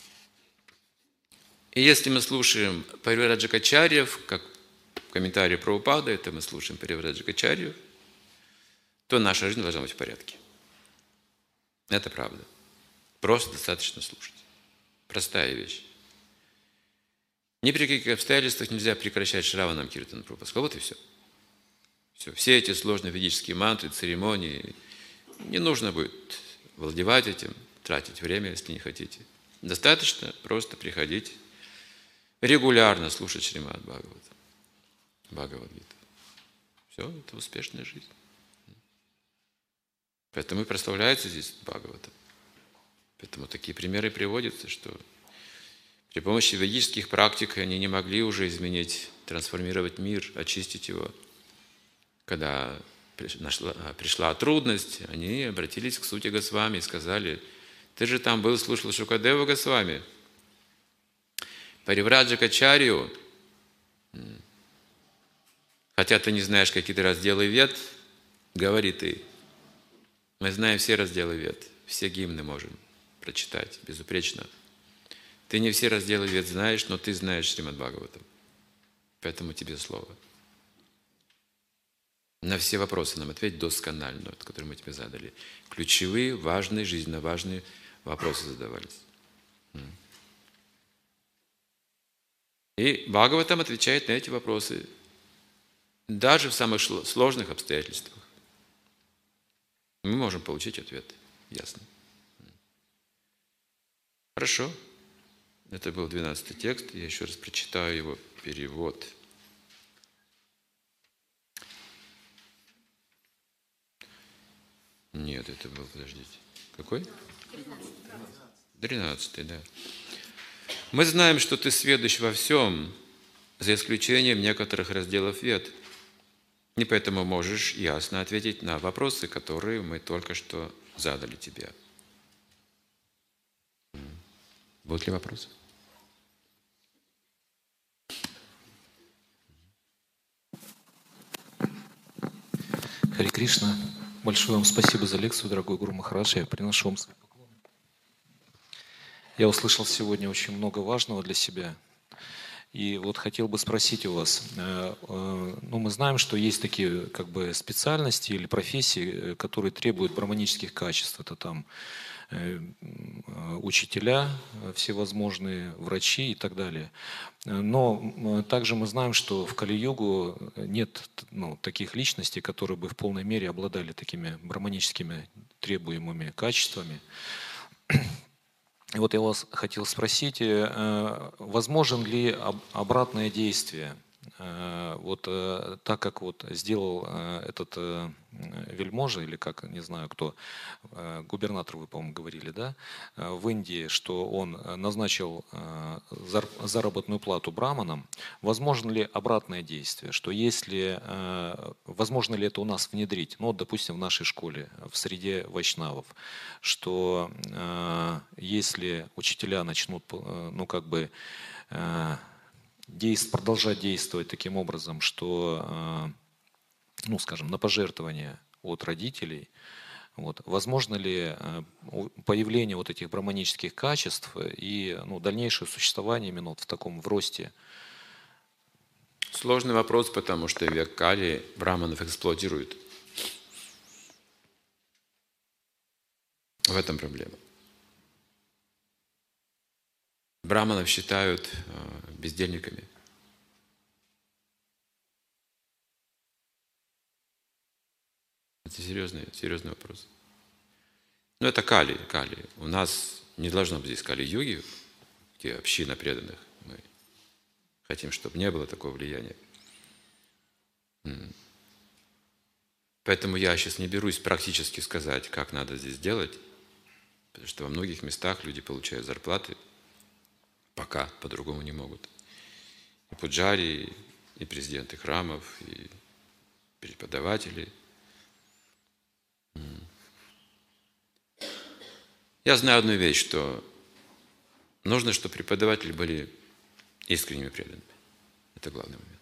И если мы слушаем Паривраджакачарьев, как в комментарии Прабхупады, это мы слушаем Паривраджакачарьев, то наша жизнь должна быть в порядке. Это правда. Просто достаточно слушать. Простая вещь. Ни при каких обстоятельствах нельзя прекращать Шраванам Киртан Прабхупада. Вот и все. Все эти сложные ведические мантры, церемонии, не нужно будет владевать этим, тратить время, если не хотите. Достаточно просто приходить, регулярно слушать Шримад Бхагавад-гиту. Все, это успешная жизнь. Поэтому и прославляется здесь Бхагавата. Поэтому такие примеры приводятся, что при помощи ведических практик они не могли уже изменить, трансформировать мир, очистить его. Когда пришла трудность, они обратились к Сути Госвами и сказали: ты же там был, слушал Шукадеву Госвами, Паривраджакачарью, хотя ты не знаешь какие-то разделы вед, говори ты. Мы знаем все разделы вед, все гимны можем прочитать безупречно. Ты не все разделы вед знаешь, но ты знаешь Шримад Бхагаватам. Поэтому тебе слово. На все вопросы нам ответь досконально, которые мы тебе задали. Ключевые, важные, жизненно важные вопросы задавались. И Бхагаватам отвечает на эти вопросы даже в самых сложных обстоятельствах. Мы можем получить ответ. Ясно. Хорошо. Это был 12-й текст. Я еще раз прочитаю его перевод. Нет, это был, подождите. Какой? 13-й, да. Мы знаем, что ты сведущ во всем, за исключением некоторых разделов Вед. И поэтому можешь ясно ответить на вопросы, которые мы только что задали тебе. Будут ли вопросы? Харе Кришна, большое вам спасибо за лекцию, дорогой Гуру Махарадж. Я приношу вам свои поклоны. Я услышал сегодня очень много важного для себя. И вот хотел бы спросить у вас, ну мы знаем, что есть такие как бы специальности или профессии, которые требуют браманических качеств. Это там учителя всевозможные, врачи и так далее. Но также мы знаем, что в Кали-югу нет таких личностей, которые бы в полной мере обладали такими браманическими требуемыми качествами. И вот я вас хотел спросить, возможен ли обратное действие? Вот так как вот сделал этот вельможа, или как, не знаю кто, губернатор, вы, по-моему, говорили, да, в Индии, что он назначил заработную плату браманам, возможно ли обратное действие, что если, возможно ли это у нас внедрить, ну, вот, допустим, в нашей школе, в среде вайшнавов, что если учителя начнут, ну, как бы, продолжать действовать таким образом, что, ну, скажем, на пожертвования от родителей, вот, возможно ли появление вот этих браманических качеств и дальнейшее существование именно вот в таком в росте? Сложный вопрос, потому что век Кали браманов эксплуатируют. В этом проблема. Браманов считают бездельниками. Это серьезный вопрос. Но это Кали. У нас не должно быть здесь Кали-юги, где община преданных. Мы хотим, чтобы не было такого влияния. Поэтому я сейчас не берусь практически сказать, как надо здесь делать, потому что во многих местах люди получают зарплаты, пока по-другому не могут. И пуджари, и президенты храмов, и преподаватели. Я знаю одну вещь, что нужно, чтобы преподаватели были искренними преданными. Это главный момент.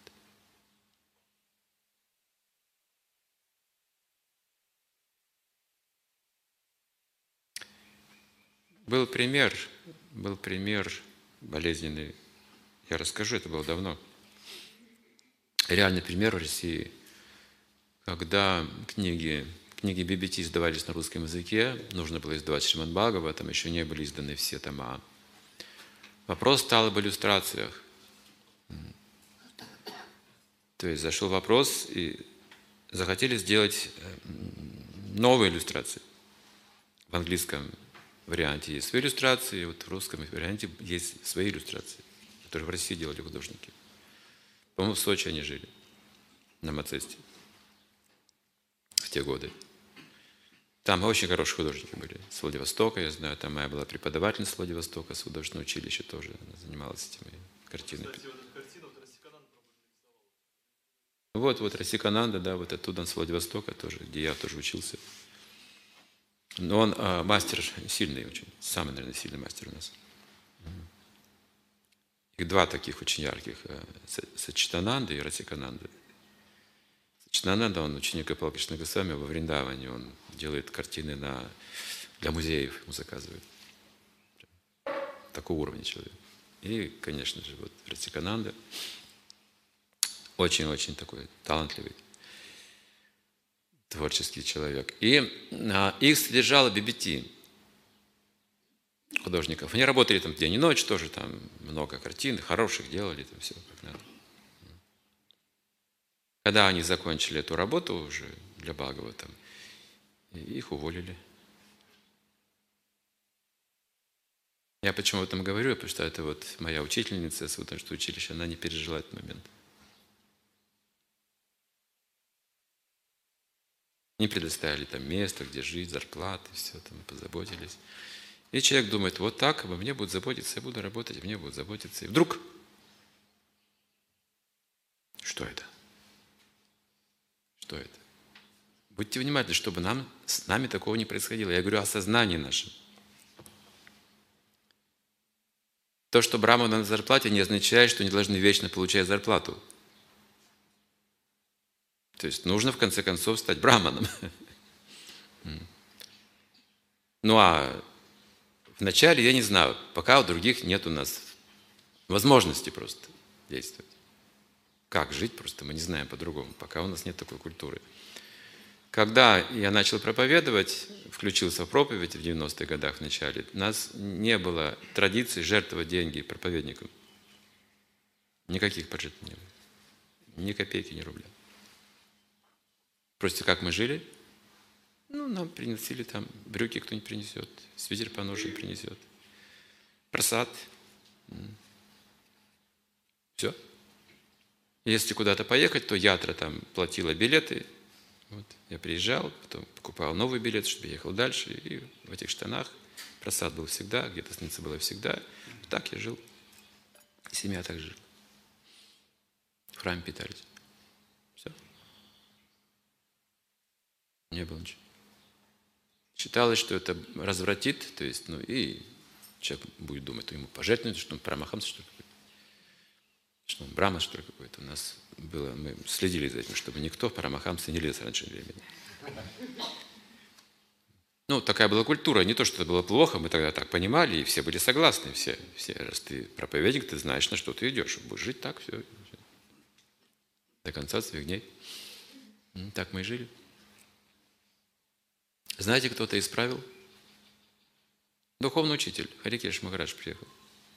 Был пример болезненный. Я расскажу, это было давно. Реальный пример в России, когда книги BBT издавались на русском языке, нужно было издавать Шримад Бхагаватам, еще не были изданы все тома. Вопрос стал об иллюстрациях. То есть зашел вопрос, и захотели сделать новые иллюстрации. В английском варианте есть свои иллюстрации, и вот в русском варианте есть свои иллюстрации, которые в России делали художники. По-моему, в Сочи они жили, на Мацесте, в те годы. Там очень хорошие художники были. С Владивостока, я знаю, там моя была преподавательница с Владивостока, с художественного училища тоже. Она занималась этими картинами. Кстати, вот эта картина, вот Расикананда Вот Расикананда, да, вот оттуда, с Владивостока тоже, где я тоже учился. Но он мастер сильный очень, самый, наверное, сильный мастер у нас. Их два таких очень ярких, Сачитананда и Расикананда. Сачитананда, он ученик Гопала Кришна Госвами во Вриндаване, он делает картины для музеев, ему заказывают. Такого уровня человек. И, конечно же, вот Расикананда, очень-очень такой талантливый, творческий человек. И их содержала BBT художников. Они работали там день и ночь тоже, там много картин, хороших делали, там все как надо. Когда они закончили эту работу уже для Бхагаватам, их уволили. Я почему об этом говорю? Потому что это вот моя учительница с художественного училища, она не пережила этот момент. Не предоставили там место, где жить, зарплаты, все там позаботились. И человек думает, вот так обо мне будут заботиться, я буду работать, обо мне будут заботиться. И вдруг, что это? Что это? Будьте внимательны, чтобы с нами такого не происходило. Я говорю о сознании нашем. То, что браманы на зарплате, не означает, что они должны вечно получать зарплату. То есть нужно, в конце концов, стать браманом. Ну а вначале, я не знаю, пока у других нет у нас возможности просто действовать. Как жить, просто мы не знаем по-другому, пока у нас нет такой культуры. Когда я начал проповедовать, включился в проповедь в 90-х годах в начале, у нас не было традиции жертвовать деньги проповедникам. Никаких пожертвований не было. Ни копейки, ни рубля. Просто как мы жили? Ну, нам приносили там брюки кто-нибудь принесет, свитер поношен принесет, просад. Все. Если куда-то поехать, то ятра там платила билеты. Вот. Я приезжал, потом покупал новый билет, чтобы я ехал дальше. И в этих штанах просад был всегда, где-то снится было всегда. Так я жил. Семья так жила. В храме питались. Все. Не было ничего. Считалось, что это развратит, то есть, и человек будет думать, что ему пожертвовать, что он парамахамса, что ли, какой-то. Что он брахма, что ли, какой-то. У нас было, мы следили за этим, чтобы никто в парамахамсы не лез раньше времени. Такая была культура. Не то, что это было плохо, мы тогда так понимали, и все были согласны. Все, раз ты проповедник, ты знаешь, на что ты идешь. Будешь жить так, все. До конца своих дней. Так мы и жили. Знаете, кто-то исправил? Духовный учитель. Харикеш Махарадж приехал.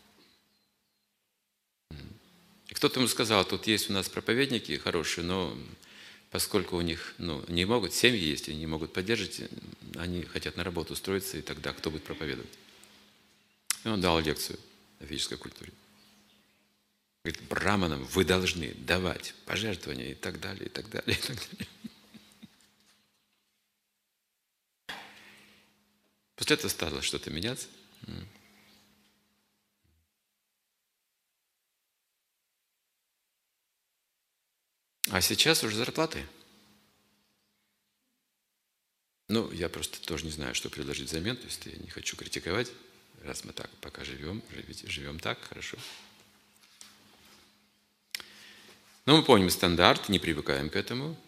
И кто-то ему сказал, тут есть у нас проповедники хорошие, но поскольку у них не могут, семьи есть, они не могут поддерживать, они хотят на работу устроиться, и тогда кто будет проповедовать? И он дал лекцию о физической культуре. Говорит, браманам вы должны давать пожертвования и так далее, и так далее, и так далее. После этого стало что-то меняться. А сейчас уже зарплаты. Я просто тоже не знаю, что предложить взамен. То есть я не хочу критиковать. Раз мы так пока живем так, хорошо. Но мы помним стандарт, не привыкаем к этому.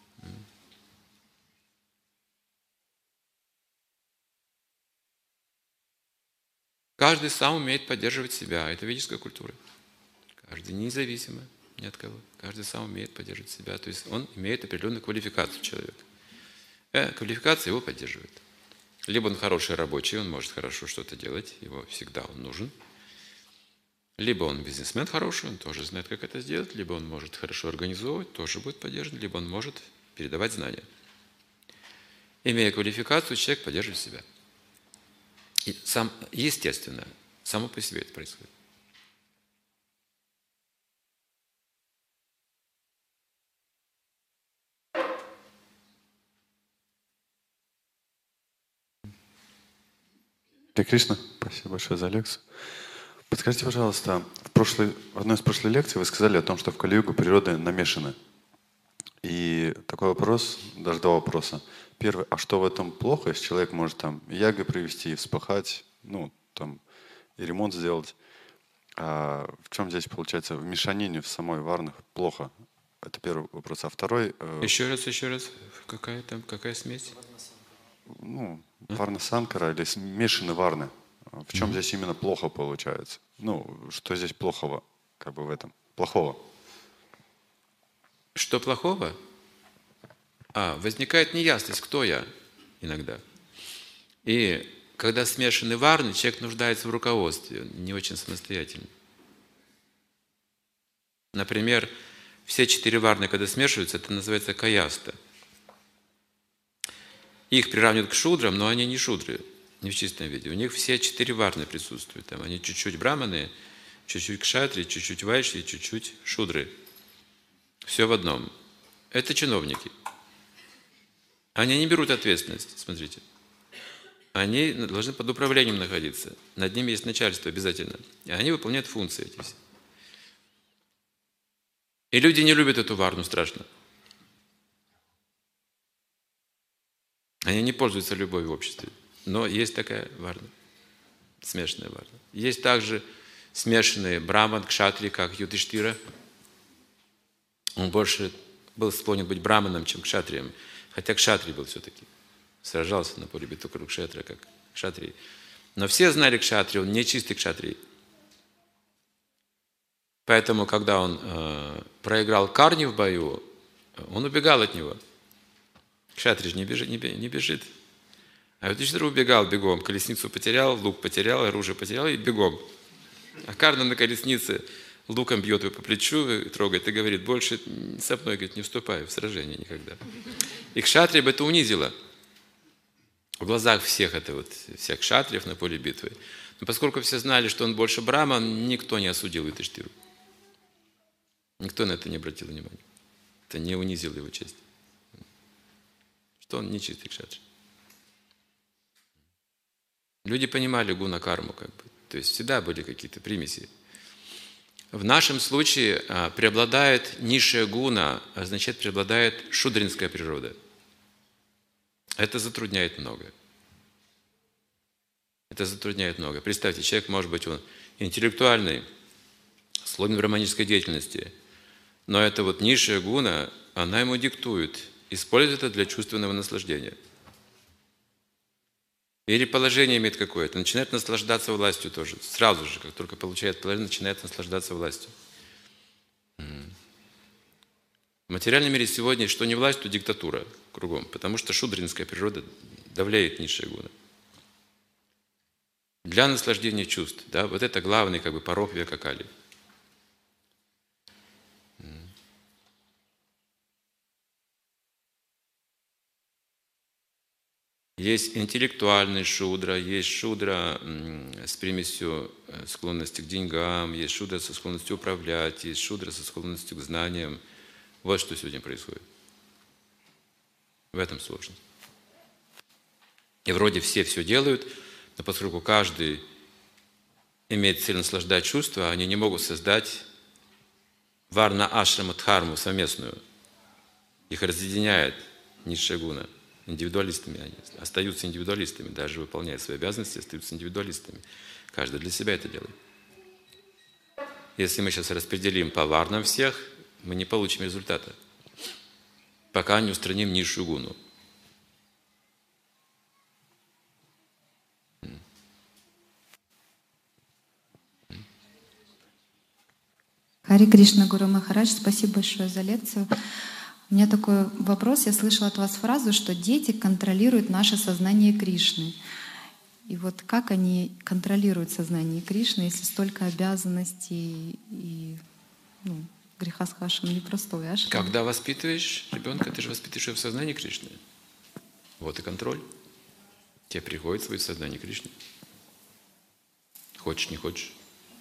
Каждый сам умеет поддерживать себя. Это ведическая культура. Каждый независимо ни от кого. Каждый сам умеет поддерживать себя. То есть он имеет определенную квалификацию человека. Квалификация его поддерживает. Либо он хороший рабочий, он может хорошо что-то делать, его всегда он нужен. Либо он бизнесмен хороший, он тоже знает, как это сделать. Либо он может хорошо организовывать, тоже будет поддержан. Либо он может передавать знания. Имея квалификацию, человек поддерживает себя. И естественно, само по себе это происходит. Харе Кришна, спасибо большое за лекцию. Подскажите, пожалуйста, в одной из прошлых лекций вы сказали о том, что в Кали-югу природы намешаны. И такой вопрос, даже два вопроса. Первый, а что в этом плохо, если человек может там ягой привести, вспахать, и ремонт сделать? А в чем здесь получается в мешанине в самой варнах плохо? Это первый вопрос. А второй... Еще раз. Какая смесь? Варна санкара или смешанные варны. В чем здесь именно плохо получается? Что здесь плохого, в этом? Плохого? Что плохого? Возникает неясность, кто я иногда. И когда смешаны варны, человек нуждается в руководстве, он не очень самостоятельный. Например, все 4 варны, когда смешиваются, это называется каяста. Их приравнивают к шудрам, но они не шудры, не в чистом виде. У них все 4 варны присутствуют. Там они чуть-чуть браманы, чуть-чуть кшатри, чуть-чуть вайши, чуть-чуть шудры. Все в одном. Это чиновники. Они не берут ответственность, смотрите. они должны под управлением находиться. Над ними есть начальство обязательно. И они выполняют функции эти все. И люди не любят эту варну страшно. Они не пользуются любовью в обществе. Но есть такая варна, смешанная варна. Есть также смешанные браман, кшатри, как Юдхиштира. Он больше был склонен быть браманом, чем кшатрием. Хотя кшатри был все-таки. Сражался на поле битвы Курукшетра, как кшатрий. Но все знали кшатри, он не чистый кшатрий. Поэтому, когда он проиграл Карни в бою, он убегал от него. Кшатри же не бежит. А Юдхиштира убегал бегом. Колесницу потерял, лук потерял, оружие потерял и бегом. А Карна на колеснице луком бьет его по плечу, трогает и говорит: больше со мной, говорит, не вступай в сражение никогда. И кшатри бы это унизило. В глазах всех всех кшатриев на поле битвы. Но поскольку все знали, что он больше браман, никто не осудил Юдхиштиру. Никто на это не обратил внимания. Это не унизило его честь. Что он не чистый кшатри. Люди понимали гуна-карму, как бы. То есть всегда были какие-то примеси. В нашем случае преобладает низшая гуна, означает преобладает шудринская природа. Это затрудняет многое. Это затрудняет многое. Представьте, человек, может быть, он интеллектуальный, склонен к браманической деятельности, но эта низшая гуна, она ему диктует, использует это для чувственного наслаждения. Или положение имеет какое-то, начинает наслаждаться властью тоже. Сразу же, как только получает положение, начинает наслаждаться властью. В материальном мире сегодня что не власть, то диктатура кругом, потому что шудринская природа давляет низшая гуна. Для наслаждения чувств. Да, вот это главный порок века Кали. Есть интеллектуальный шудра, есть шудра с примесью склонности к деньгам, есть шудра со склонностью управлять, есть шудра со склонностью к знаниям. Вот что сегодня происходит. В этом сложность. И вроде все делают, но поскольку каждый имеет цель наслаждать чувства, они не могут создать варна-ашрама дхарму совместную. Их разъединяет низшая гуна. Индивидуалистами они остаются индивидуалистами, даже выполняя свои обязанности, остаются индивидуалистами. Каждый для себя это делает. Если мы сейчас распределим по варнам всех, мы не получим результата, пока не устраним низшую гуну. Хари Кришна, Гуру Махарадж, спасибо большое за лекцию. У меня такой вопрос. Я слышала от вас фразу, что дети контролируют наше сознание Кришны. И как они контролируют сознание Кришны, если столько обязанностей и греха с хашем непростой ашрам? Когда воспитываешь ребенка, ты же воспитываешь его в сознании Кришны. Вот и контроль. Тебе приходится быть в сознании Кришны. Хочешь, не хочешь.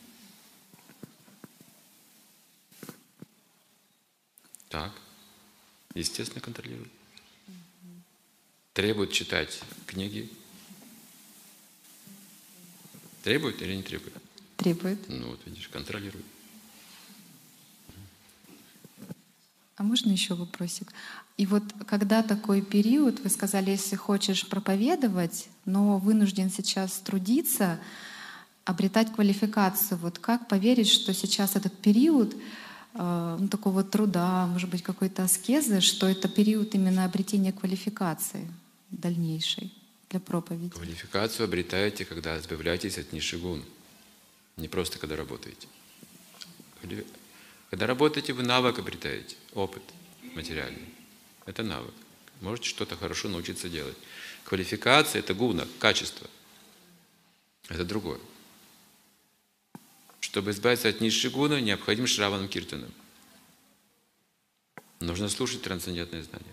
Так. Естественно, контролирует. Требует читать книги. Требует или не требует? Требует. Ну вот видишь, контролирует. А можно еще вопросик? И когда такой период, вы сказали, если хочешь проповедовать, но вынужден сейчас трудиться, обретать квалификацию, как поверить, что сейчас этот период такого труда, может быть, какой-то аскезы, что это период именно обретения квалификации дальнейшей для проповеди? Квалификацию обретаете, когда избавляетесь от низших гун. Не просто когда работаете. Когда работаете, вы навык обретаете, опыт материальный. Это навык. Можете что-то хорошо научиться делать. Квалификация — это гуна, качество. Это другое. Чтобы избавиться от низшей гуны, необходим шраванам киртанам. Нужно слушать трансцендентные знания.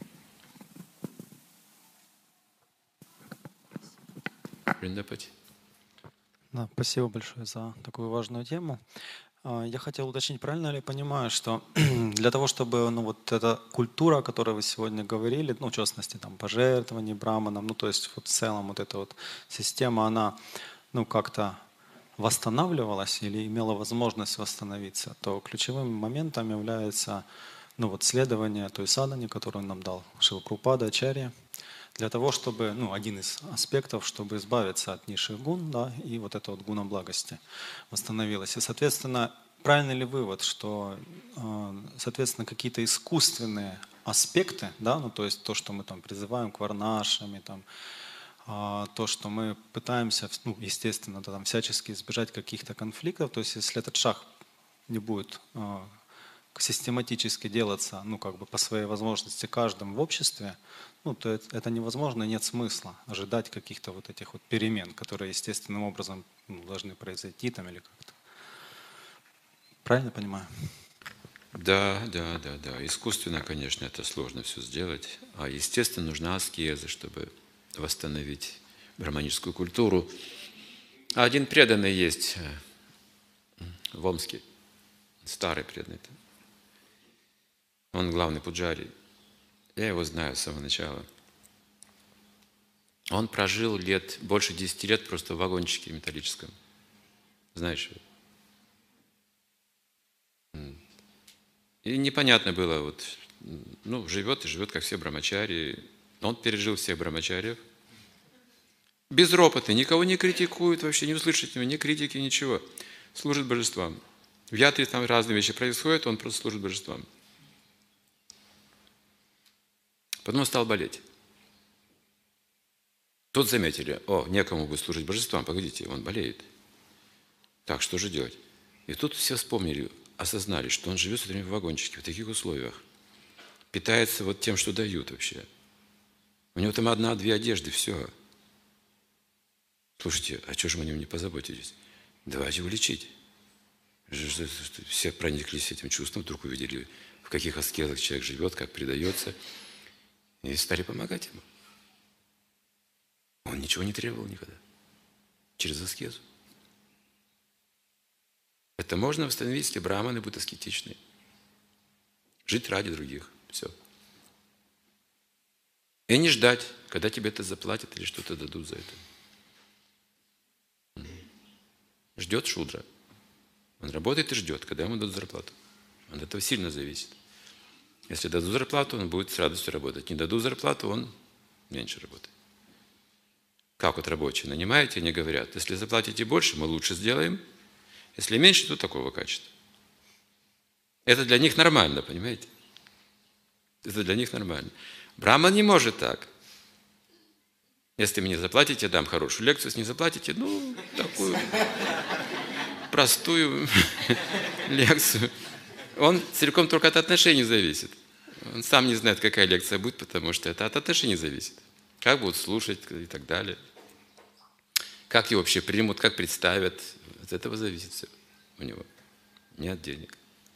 Вриндапати. Да, спасибо большое за такую важную тему. Я хотел уточнить, правильно ли я понимаю, что для того, чтобы ну, вот эта культура, о которой вы сегодня говорили, ну, в частности, там, пожертвований браманам, ну, то есть вот в целом вот эта вот система, она ну, как-то восстанавливалась или имела возможность восстановиться, то ключевым моментом является ну, вот следование той садхане, которую нам дал Шрила Прабхупада, Ачарья, для того, чтобы, ну, один из аспектов, чтобы избавиться от низших гун, да, и вот это вот гуна благости восстановилось. И, соответственно, правильный ли вывод, что, соответственно, какие-то искусственные аспекты, да, ну, то есть то, что мы там призываем к варнашами, там, то, что мы пытаемся, ну, естественно, да, там, всячески избежать каких-то конфликтов, то есть если этот шаг не будет систематически делаться, ну, как бы по своей возможности каждым в обществе, ну, то это невозможно, и нет смысла ожидать каких-то вот этих вот перемен, которые естественным образом ну, должны произойти там или как-то. Правильно понимаю? Да. Искусственно, конечно, это сложно все сделать. А естественно, нужна аскеза, чтобы восстановить браманическую культуру. Один преданный есть в Омске, старый преданный. Он главный пуджари. Я его знаю с самого начала. Он прожил больше 10 лет просто в вагончике металлическом. Знаешь его? И непонятно было, вот, ну, живет и живет, как все брамачари. Он пережил всех брамачариев. Безропотный, никого не критикует, вообще не услышит его, ни критики, ничего. Служит божествам. В ятре там разные вещи происходят, он просто служит божествам. Потом он стал болеть. Тут заметили, некому будет служить божествам, погодите, он болеет. Так, что же делать? И тут все вспомнили, осознали, что он живет все время в вагончике, в таких условиях. Питается вот тем, что дают вообще. У него там 1-2 одежды, все. Слушайте, а что же мы о нем не позаботились? Давайте его лечить. Все прониклись этим чувством, вдруг увидели, в каких аскезах человек живет, как предается, и стали помогать ему. Он ничего не требовал никогда. Через аскезу. Это можно восстановить, если браманы будут аскетичны. Жить ради других. Все. И не ждать, когда тебе это заплатят или что-то дадут за это. Ждет шудра. Он работает и ждет, когда ему дадут зарплату. Он от этого сильно зависит. Если дадут зарплату, он будет с радостью работать. Не дадут зарплату, он меньше работает. Как вот рабочие нанимаете, они говорят, если заплатите больше, мы лучше сделаем. Если меньше, то такого качества. Это для них нормально, понимаете? Это для них нормально. Браман не может так. Если мне заплатите, я дам хорошую лекцию. Если не заплатите, ну, такую простую лекцию. Он целиком только от отношений зависит. Он сам не знает, какая лекция будет, потому что это от отношений зависит. Как будут слушать и так далее. Как его вообще примут, как представят. От этого зависит все у него. Не от денег.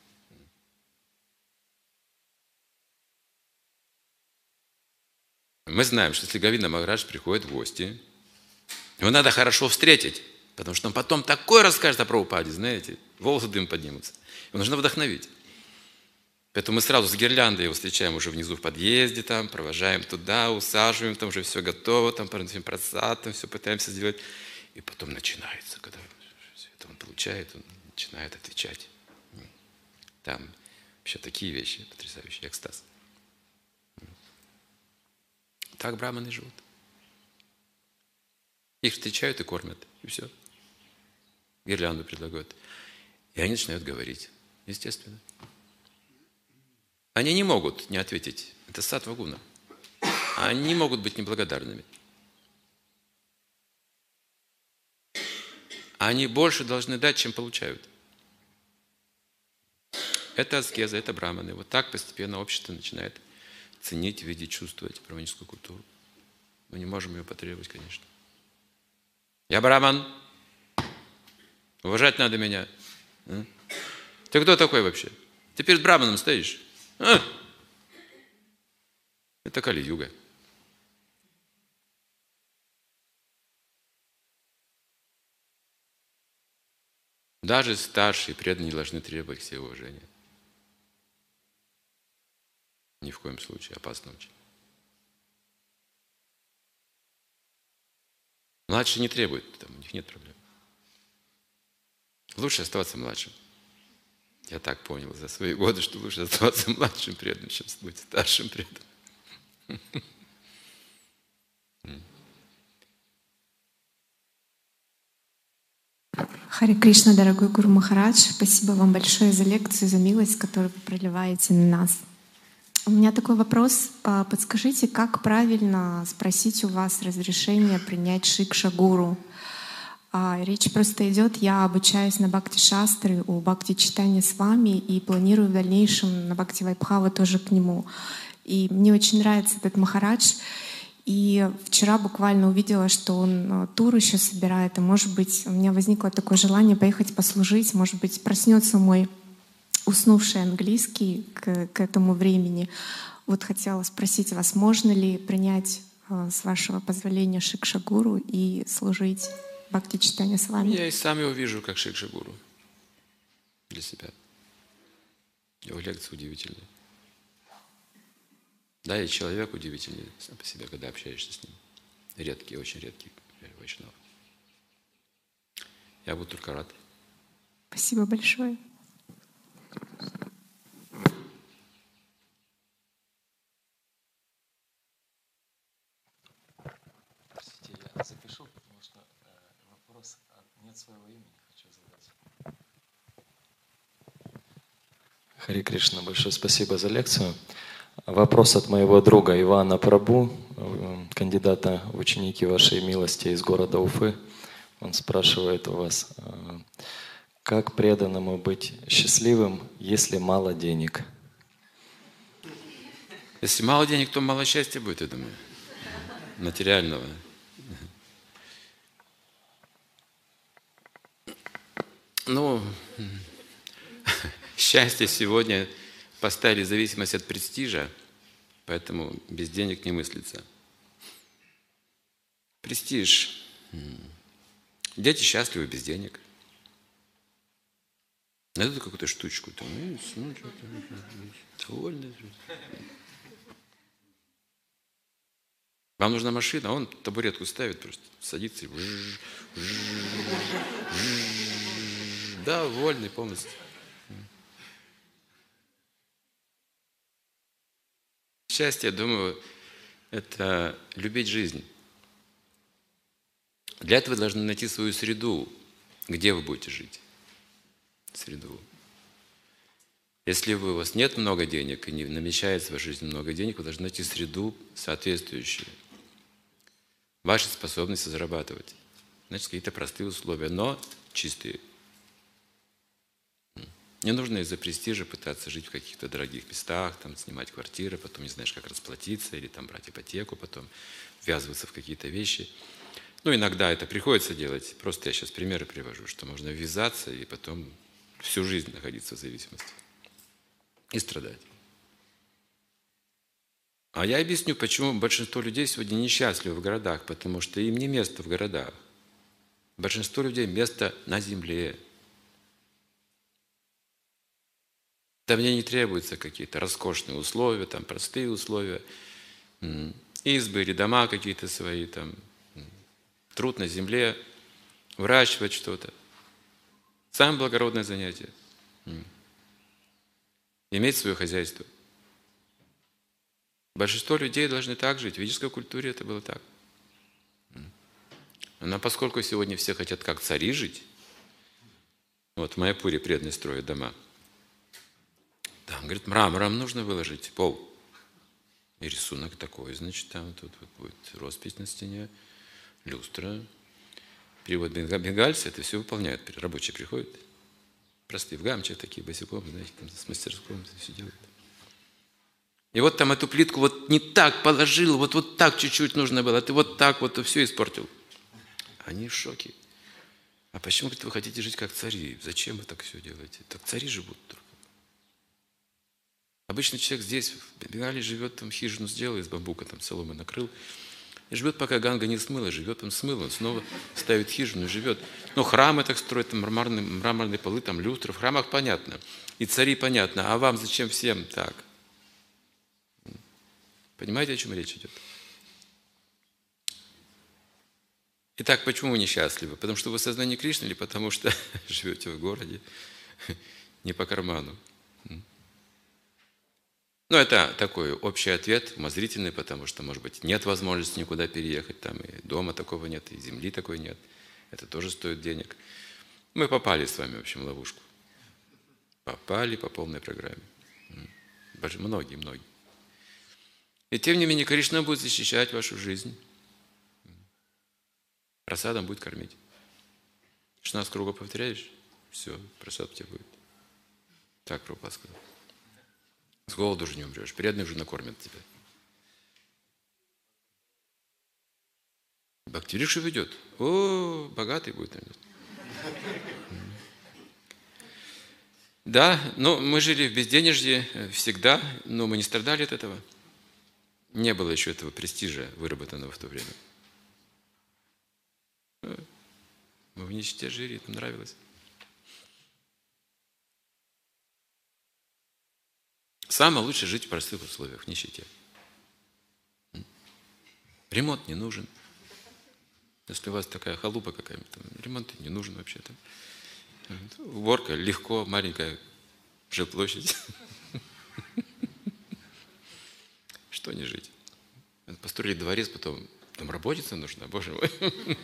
Мы знаем, что если Говинда Махарадж приходит в гости, его надо хорошо встретить, потому что он потом такое расскажет о Прабхупаде, знаете, волосы дым поднимутся. Его нужно вдохновить. Поэтому мы сразу с гирляндой его встречаем уже внизу в подъезде, там, провожаем туда, усаживаем, там уже все готово, там паранфим просад, там все пытаемся сделать. И потом начинается, когда это он получает, он начинает отвечать. Там вообще такие вещи потрясающие, экстаз. Так браманы живут. Их встречают и кормят, и все. Гирлянду предлагают. И они начинают говорить, естественно. Они не могут не ответить. Это саттва гуна. Они не могут быть неблагодарными. Они больше должны дать, чем получают. Это аскеза, это браманы. Вот так постепенно общество начинает ценить, видеть, чувствовать браманическую культуру. Мы не можем ее потребовать, конечно. Я браман. Уважать надо меня. Ты кто такой вообще? Ты перед браманом стоишь? Это Кали-юга. Даже старшие преданные не должны требовать к себе уважения. Ни в коем случае, опасно очень. Младшие не требуют, там, у них нет проблем. Лучше оставаться младшим. Я так понял за свои годы, что лучше оставаться младшим преданным, чем быть старшим преданным. Харе Кришна, дорогой Гуру Махарадж, спасибо вам большое за лекцию, за милость, которую вы проливаете на нас. У меня такой вопрос. Подскажите, как правильно спросить у вас разрешение принять Шикша-гуру? Речь просто идет, я обучаюсь на Бхакти-шастры у Бхакти-читания с вами и планирую в дальнейшем на Бхакти-вайбхава тоже к нему. И мне очень нравится этот Махарадж. И вчера буквально увидела, что он тур еще собирает. И, может быть, у меня возникло такое желание поехать послужить. Может быть, проснется мой уснувший английский к этому времени. Вот хотела спросить вас, можно ли принять, с вашего позволения, Шикша-гуру и служить Бхакти-читания с вами? Я и сам его вижу как Шикша-гуру для себя. Его лекции удивительные. Да, и человек удивительный сам по себе, когда общаешься с ним. Редкий, очень редкий вайшнав. Я буду только рад. Спасибо большое. Простите, я запишу, потому что вопрос нет своего имени, хочу задать. Харе Кришна, большое спасибо за лекцию. Вопрос от моего друга Ивана Прабу, кандидата в ученики вашей милости из города Уфы. Он спрашивает у вас, как преданному быть счастливым, если мало денег? Если мало денег, то мало счастья будет, я думаю. Материального. Ну, счастье сегодня поставили в зависимость от престижа, поэтому без денег не мыслится. Престиж. Дети счастливы без денег. Найдут какую-то штучку, там, довольны. Вам нужна машина, а он табуретку ставит, просто садится и довольный полностью. Счастье, я думаю, это любить жизнь. Для этого вы должны найти свою среду, где вы будете жить. Среду. Если у вас нет много денег и не намечается в вашей жизни много денег, вы должны найти среду соответствующую. Ваши способности зарабатывать. Значит, какие-то простые условия, но чистые. Не нужно из-за престижа пытаться жить в каких-то дорогих местах, там, снимать квартиры, потом не знаешь, как расплатиться, или там брать ипотеку, потом ввязываться в какие-то вещи. Ну, иногда это приходится делать. Просто я сейчас примеры привожу, что можно ввязаться и потом всю жизнь находиться в зависимости. И страдать. А я объясню, почему большинство людей сегодня несчастливы в городах, потому что им не место в городах. Большинство людей место на земле. Там мне не требуются какие-то роскошные условия, там простые условия, избы или дома какие-то свои, там, труд на земле, выращивать что-то. Самое благородное занятие. Иметь свое хозяйство. Большинство людей должны так жить. В ведической культуре это было так. Но поскольку сегодня все хотят как цари жить, вот в Майяпуре преданные строят дома, там, говорит, мрамором нужно выложить пол. И рисунок такой, значит, там тут вот будет роспись на стене, люстра. Перевод бенгальцы это все выполняют. Рабочие приходят, простые, в гамчах такие, босиком, знаете, там, с мастерском все делают. И вот там эту плитку вот не так положил, вот так чуть-чуть нужно было, ты вот так вот все испортил. Они в шоке. А почему, говорит, вы хотите жить как цари? Зачем вы так все делаете? Так цари живут только. Обычный человек здесь, в Бенгалии живет, там хижину сделал из бамбука, там соломы накрыл, И живет, пока Ганга не смыла. Живет он смыл, он снова ставит хижину и живет. Но храмы так строят, там мраморные полы, там люстры. В храмах понятно. И цари понятно. А вам зачем всем так? Понимаете, о чем речь идет? Итак, почему вы несчастливы? Потому что вы в сознании Кришны или потому что живете в городе не по карману? Ну, это такой общий ответ, умозрительный, потому что, может быть, нет возможности никуда переехать, там и дома такого нет, и земли такой нет. Это тоже стоит денег. Мы попали с вами, в общем, в ловушку. Попали по полной программе. Многие. И тем не менее, Кришна будет защищать вашу жизнь. Просадом будет кормить. 16 кругов повторяешь, все, просад у тебя будет. Так Прабхупада сказал. С голоду уже не умрешь, преданные уже накормят тебя. Бхактивириша ведет. О, богатый будет. Да, но мы жили в безденежье всегда, но мы не страдали от этого. Не было еще этого престижа, выработанного в то время. Мы в нищете жили, нам нравилось. Самое лучшее жить в простых условиях, в нищете. Ремонт не нужен. Если у вас такая халупа какая-нибудь, ремонт не нужен вообще-то. Уборка легко, маленькая жилплощадь. Что не жить? Построили дворец, потом там работница нужна, боже мой.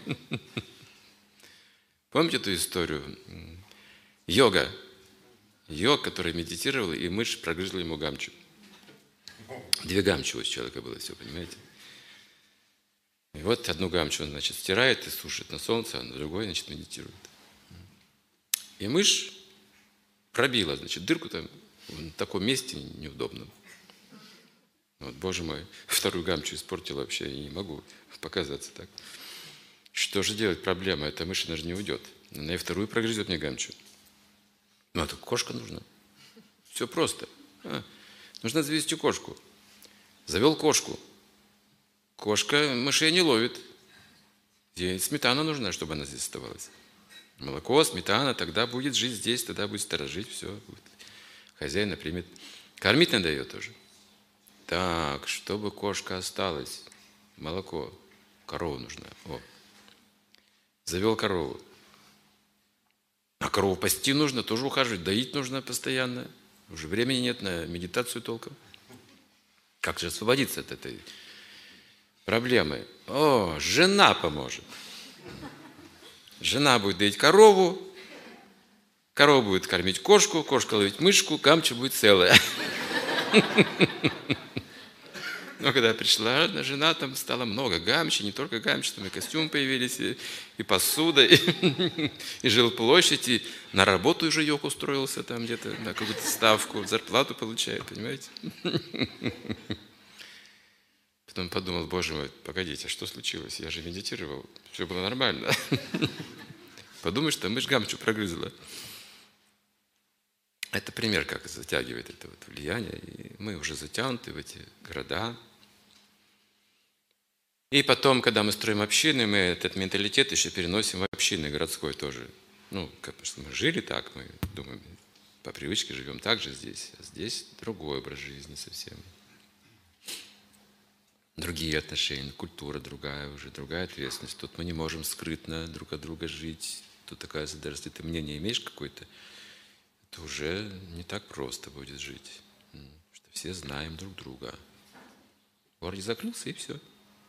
Помните эту историю? Йог, который медитировал, и мышь прогрызла ему гамчу. 2 гамчи у человека было, все, понимаете? И вот одну гамчу он, значит, стирает и сушит на солнце, а на другой, значит, медитирует. И мышь пробила, значит, дырку там в таком месте неудобном. Вот, боже мой, 2 гамчу испортила вообще, я не могу показаться так. Что же делать? Проблема, эта мышь, она же не уйдет. Она и 2 прогрызет мне гамчу. Ну, а так кошка нужна. Все просто. Нужно завести кошку. Завел кошку. Кошка мышей не ловит. Ей сметана нужна, чтобы она здесь оставалась. Молоко, сметана, тогда будет жить здесь, тогда будет сторожить, все. Хозяина примет. Кормить надо ее тоже. Так, чтобы кошка осталась. Молоко. Корова нужна. О. Завел корову. А корову пасти нужно, тоже ухаживать, доить нужно постоянно. Уже времени нет на медитацию толком. Как же освободиться от этой проблемы? О, жена поможет. Жена будет доить корову, корова будет кормить кошку, кошка ловить мышку, гамча будет целая. Но когда пришла жена, там стало много гамчи, не только гамчи, там и костюмы появились, и посуда, и жилплощадь, и на работу уже йог устроился там где-то, на какую-то ставку, зарплату получает, понимаете? Потом подумал, боже мой, погодите, что случилось? Я же медитировал, все было нормально. Подумай, что мышь гамчу прогрызла. Это пример, как затягивает это вот влияние. И мы уже затянуты в эти города. И потом, когда мы строим общины, мы этот менталитет еще переносим в общины городской тоже. Ну, потому что мы жили так, мы думаем, по привычке живем так же здесь. А здесь другой образ жизни совсем. Другие отношения, культура другая уже, другая ответственность. Тут мы не можем скрытно друг от друга жить. Тут такая даже если ты мнение имеешь какое-то, то уже не так просто будет жить. Что все знаем друг друга. В городе закрылся, и все.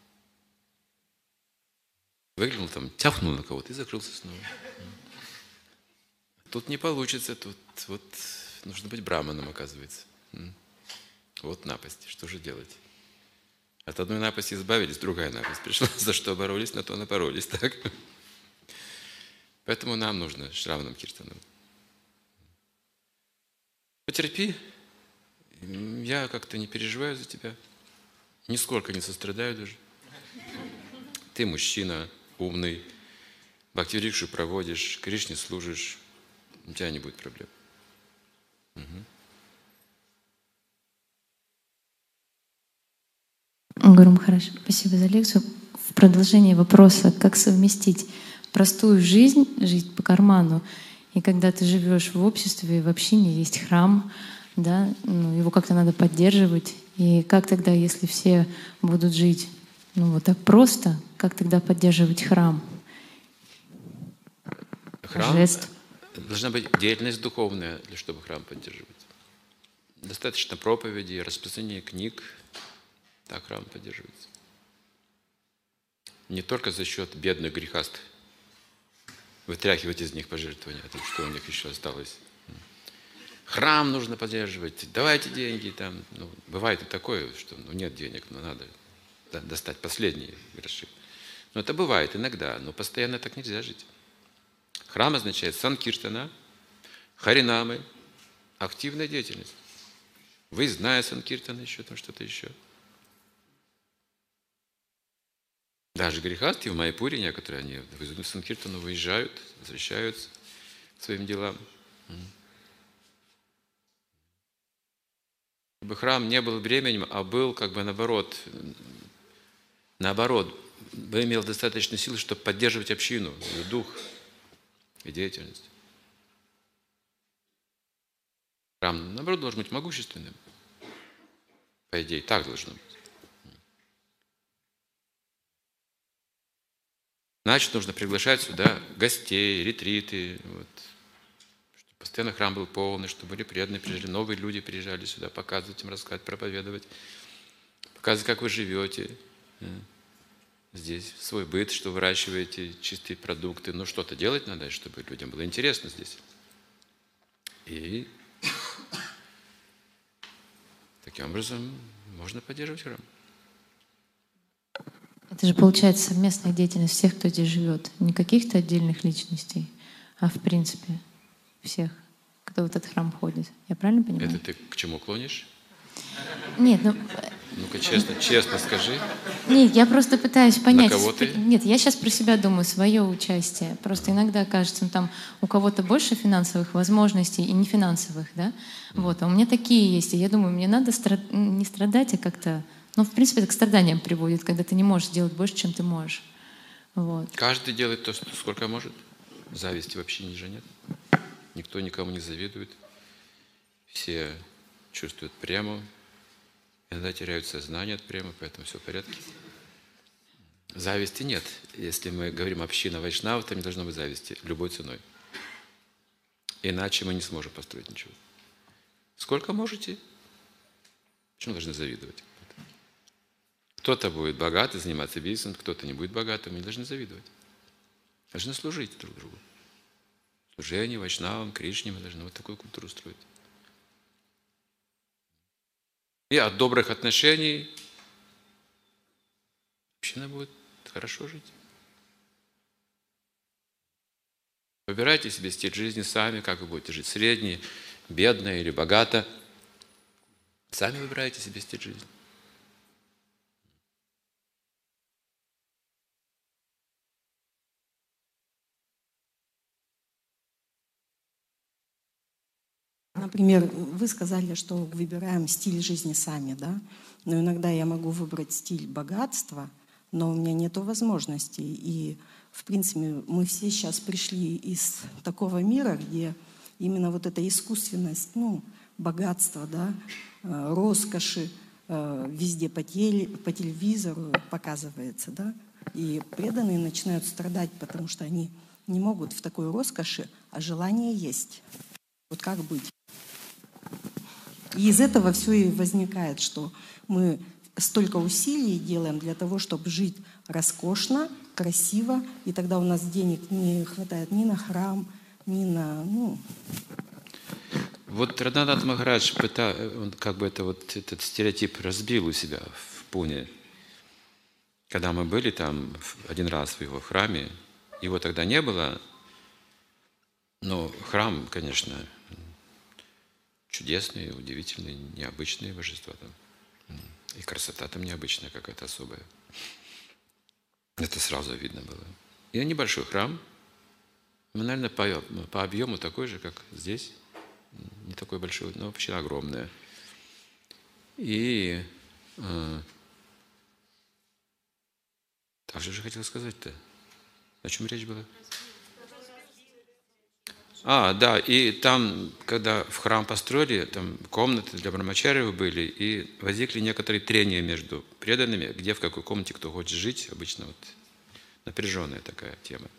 Выглянул там, тяпнул на кого-то и закрылся снова. Тут не получится, тут вот нужно быть браманом, оказывается. Вот напасть, что же делать? От одной напасти избавились, другая напасть пришла. За что боролись, на то напоролись, так? Поэтому нам нужно Шраванам Киртанам. Потерпи, я как-то не переживаю за тебя, нисколько не сострадаю даже. Ты мужчина, умный, бхакти-рикшу проводишь, Кришне служишь, у тебя не будет проблем. Гуру Махарадж, спасибо за лекцию. продолжение вопроса, как совместить простую жизнь, жить по карману, и когда ты живешь в обществе, в общине, есть храм, да, ну, его как-то надо поддерживать. И как тогда, если все будут жить вот так просто, как тогда поддерживать храм? Храм Жест. должна быть деятельность духовная, чтобы храм поддерживать. Достаточно проповеди, распространения книг, так храм поддерживается. Не только за счет бедных грехастых, вытряхивать из них пожертвования, а то, что у них еще осталось. Храм нужно поддерживать, давайте деньги. Там. Ну, бывает и такое, что нет денег, но надо достать последние гроши. Но это бывает иногда, но постоянно так нельзя жить. Храм означает санкиртана, харинамы, активная деятельность. Вы, зная санкиртана, еще там что-то еще. Даже грехастые в Майяпуре некоторые, они в санкиртану выезжают, возвращаются к своим делам. Чтобы храм не был бременем, а был как бы наоборот, бы имел достаточно сил, чтобы поддерживать общину, ее дух и деятельность. Храм, наоборот, должен быть могущественным. По идее, так должно быть. Значит, нужно приглашать сюда гостей, ретриты, вот, чтобы постоянно храм был полный, чтобы были преданные, приезжали, новые люди приезжали сюда, показывать им, рассказывать, проповедовать, показывать, как вы живете здесь, свой быт, что выращиваете, чистые продукты. Ну, что-то делать надо, чтобы людям было интересно здесь. И таким образом можно поддерживать храм. Это же получается совместная деятельность всех, кто здесь живет. Не каких-то отдельных личностей, а в принципе всех, кто в этот храм ходит. Я правильно понимаю? Это ты к чему клонишь? Нет, Ну-ка, честно скажи. Нет, я просто пытаюсь понять. На кого ты? Нет, я сейчас про себя думаю, свое участие. Просто иногда кажется, там у кого-то больше финансовых возможностей и нефинансовых, да? Вот, а у меня такие есть. И я думаю, мне надо не страдать, а как-то... Ну, в принципе, это к страданиям приводит, когда ты не можешь делать больше, чем ты можешь. Вот. Каждый делает то, сколько может. Зависти вообще ниже нет. Никто никому не завидует. Все чувствуют прему. Иногда теряют сознание от премы, поэтому все в порядке. Зависти нет. Если мы говорим община вайшнава, то не должно быть зависти любой ценой. Иначе мы не сможем построить ничего. Сколько можете? Почему должны завидовать? Кто-то будет богатый, заниматься бизнесом, кто-то не будет богатым, не должны завидовать. Должны служить друг другу. Служение, вайшнавам, Кришне мы должны вот такую культуру строить. И от добрых отношений община будет хорошо жить. Выбирайте себе стиль жизни сами, как вы будете жить. Средний, бедно или богато. Сами выбирайте себе стиль жизни. Например, вы сказали, что выбираем стиль жизни сами, да? Но иногда я могу выбрать стиль богатства, но у меня нет возможности. И, в принципе, мы все сейчас пришли из такого мира, где именно вот эта искусственность, богатство, да, роскоши везде по телевизору показывается, да? И преданные начинают страдать, потому что они не могут в такой роскоши, а желание есть. Вот как быть? И из этого все и возникает, что мы столько усилий делаем для того, чтобы жить роскошно, красиво, и тогда у нас денег не хватает ни на храм, ни на... Вот Радханат Махарадж, он как бы этот стереотип разбил у себя в Пуне. Когда мы были там один раз в его храме, его тогда не было, но храм, конечно, чудесные, удивительные, необычные божества там. И красота там необычная какая-то особая. Это сразу видно было. И небольшой храм, наверное, по объему такой же, как здесь. Не такой большой, но вообще огромная. И Так же хотел сказать-то. О чем речь была? Да, и там, когда в храм построили, там комнаты для брамачарьев были, и возникли некоторые трения между преданными, где, в какой комнате кто хочет жить. Обычно вот напряженная такая тема.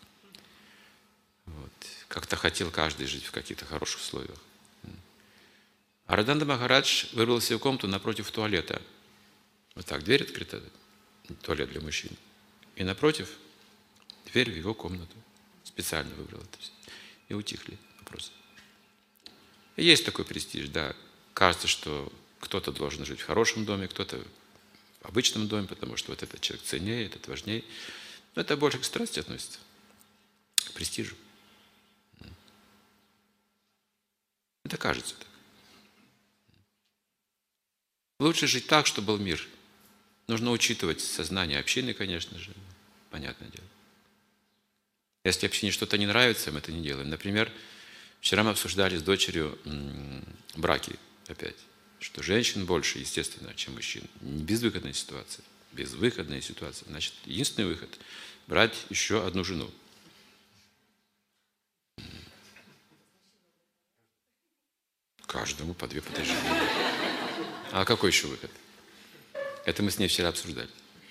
Вот. Как-то хотел каждый жить в каких-то хороших условиях. А Радхананда Махарадж выбрал себе комнату напротив туалета. Вот так, дверь открыта, туалет для мужчин. И напротив дверь в его комнату. Специально выбрал это все. И утихли вопросы. Есть такой престиж, да. Кажется, что кто-то должен жить в хорошем доме, кто-то в обычном доме, потому что вот этот человек ценнее, этот важнее. Но это больше к страсти относится, к престижу. Это кажется так. Лучше жить так, чтобы был мир. Нужно учитывать сознание общины, конечно же, понятное дело. Если общине что-то не нравится, мы это не делаем. Например, вчера мы обсуждали с дочерью браки опять, что женщин больше, естественно, чем мужчин. Безвыходная ситуация. Безвыходная ситуация. Значит, единственный выход – брать еще одну жену. Каждому по 2, по 3 жены. А какой еще выход? Это мы с ней вчера обсуждали.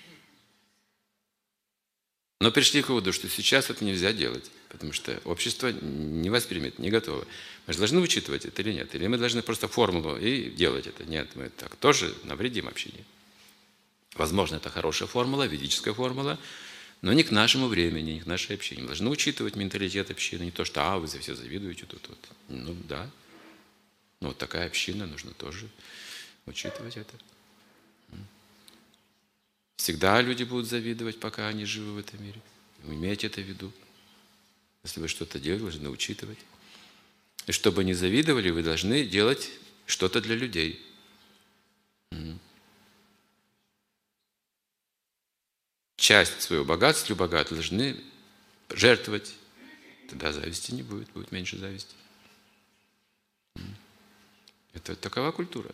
Но пришли к выводу, что сейчас это нельзя делать, потому что общество не воспримет, не готово. Мы же должны учитывать это или нет? Или мы должны просто формулу и делать это? Нет, мы так тоже навредим общине. Возможно, это хорошая формула, ведическая формула, но не к нашему времени, не к нашей общине. Мы должны учитывать менталитет общины, не то, что вы за все завидуете тут. Вот. Ну да. Но вот такая община, нужно тоже учитывать это. Всегда люди будут завидовать, пока они живы в этом мире. Имейте это в виду. Если вы что-то делаете, вы должны учитывать. И чтобы не завидовали, вы должны делать что-то для людей. Часть своего богатства, богатые должны жертвовать. Тогда зависти не будет, будет меньше зависти. Это такова культура.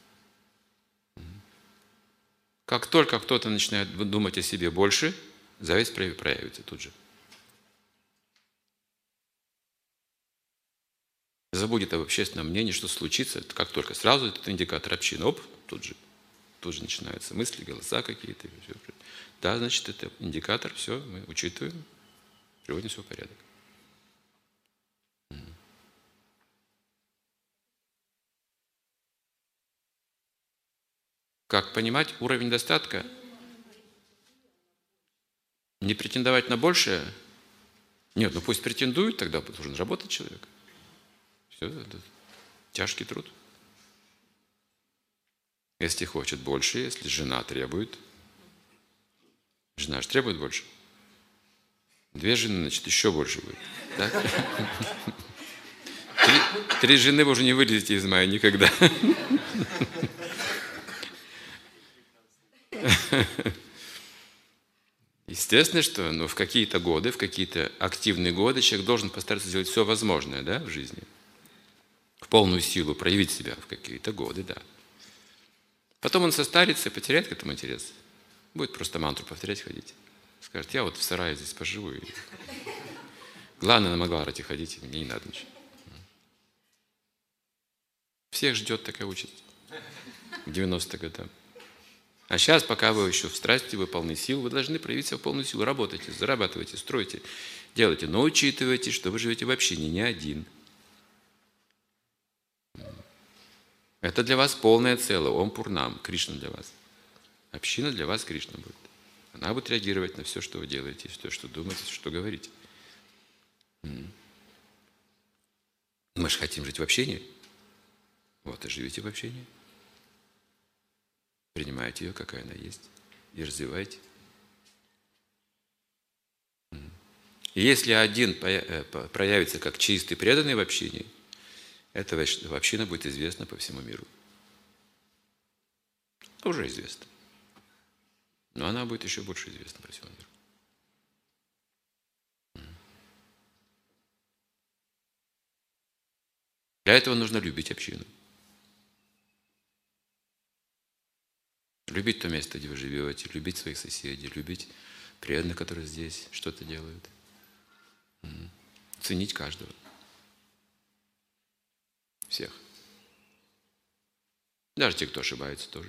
Как только кто-то начинает думать о себе больше, зависть проявится тут же. Забудет об общественном мнении, что случится, как только сразу этот индикатор общины, тут же начинаются мысли, голоса какие-то. Да, значит, это индикатор, все, мы учитываем, приводим все в порядок. Как понимать уровень достатка? Не претендовать на большее? Нет, пусть претендует, тогда должен работать человек. Все, это тяжкий труд. Если хочет больше, если жена требует. Жена же требует больше. 2 жены, значит, еще больше будет. Да? 3 жены вы уже не вылезете из мая никогда. Естественно, что в какие-то годы, в какие-то активные годы человек должен постараться сделать все возможное, да, в жизни. В полную силу проявить себя в какие-то годы, да. Потом он состарится и потеряет к этому интерес. Будет просто мантру повторять, ходить. Скажет, я вот в сарае здесь поживу. И... Главное, на Мангаларати ходить, мне не надо ничего. Всех ждет такая участь. К 90 годам. А сейчас, пока вы еще в страсти, вы полны сил, вы должны проявить себя в полную силу. Работайте, зарабатывайте, стройте, делайте. Но учитывайте, что вы живете в общине не один. Это для вас полное целое. Ом Пурнам. Кришна для вас. Община для вас Кришна будет. Она будет реагировать на все, что вы делаете, все, что думаете, что говорите. Мы же хотим жить в общении. Вот и живите в общении. Принимайте ее, какая она есть, и развивайте. И если один проявится как чистый, преданный в общине, эта община будет известна по всему миру. Уже известна. Но она будет еще больше известна по всему миру. Для этого нужно любить общину. Любить то место, где вы живете, любить своих соседей, любить преданных, которые здесь что-то делают. Ценить каждого. Всех. Даже те, кто ошибается тоже.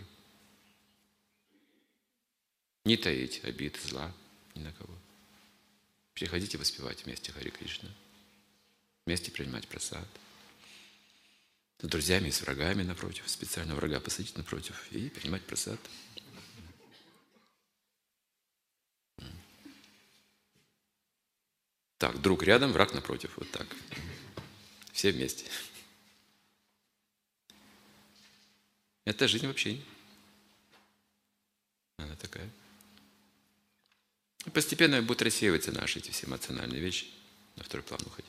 Не таить обид, зла ни на кого. Приходите воспевать вместе Харе Кришна. Вместе принимать прасад. С друзьями и с врагами напротив. Специально врага посадить напротив и принимать прасад. Так, друг рядом, враг напротив. Вот так. Все вместе. Это жизнь вообще. Она такая. И постепенно будут рассеиваться наши эти все эмоциональные вещи, на второй план уходить.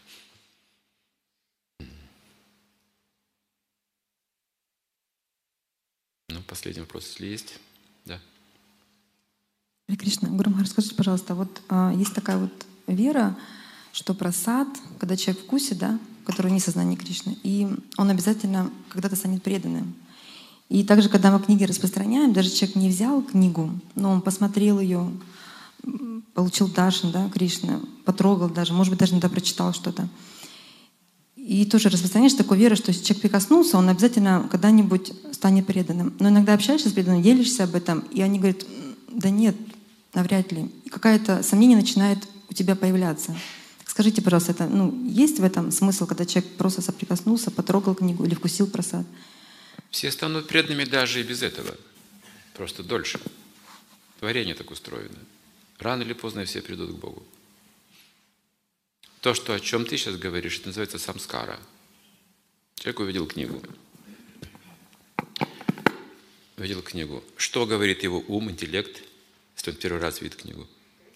Ну, последний вопрос, если есть. Да. Харе Кришна, Гуру Махарадж, скажите, пожалуйста, вот есть такая вот вера, что прасад, когда человек вкусит, да, который не сознание Кришны, и он обязательно когда-то станет преданным. И также, когда мы книги распространяем, даже человек не взял книгу, но он посмотрел ее, получил даршан, да, Кришны, потрогал даже, может быть, даже иногда прочитал что-то. И тоже распространяешь такую веру, что если человек прикоснулся, он обязательно когда-нибудь станет преданным. Но иногда общаешься с преданными, делишься об этом, и они говорят, да нет, навряд ли. И какое-то сомнение начинает у тебя появляться. Так скажите, пожалуйста, это, есть в этом смысл, когда человек просто соприкоснулся, потрогал книгу или вкусил прасад? Все станут преданными даже и без этого. Просто дольше. Творение так устроено. Рано или поздно все придут к Богу. То, о чем ты сейчас говоришь, это называется самскара. Человек увидел книгу. Увидел книгу. Что говорит его ум, интеллект, если он первый раз видит книгу?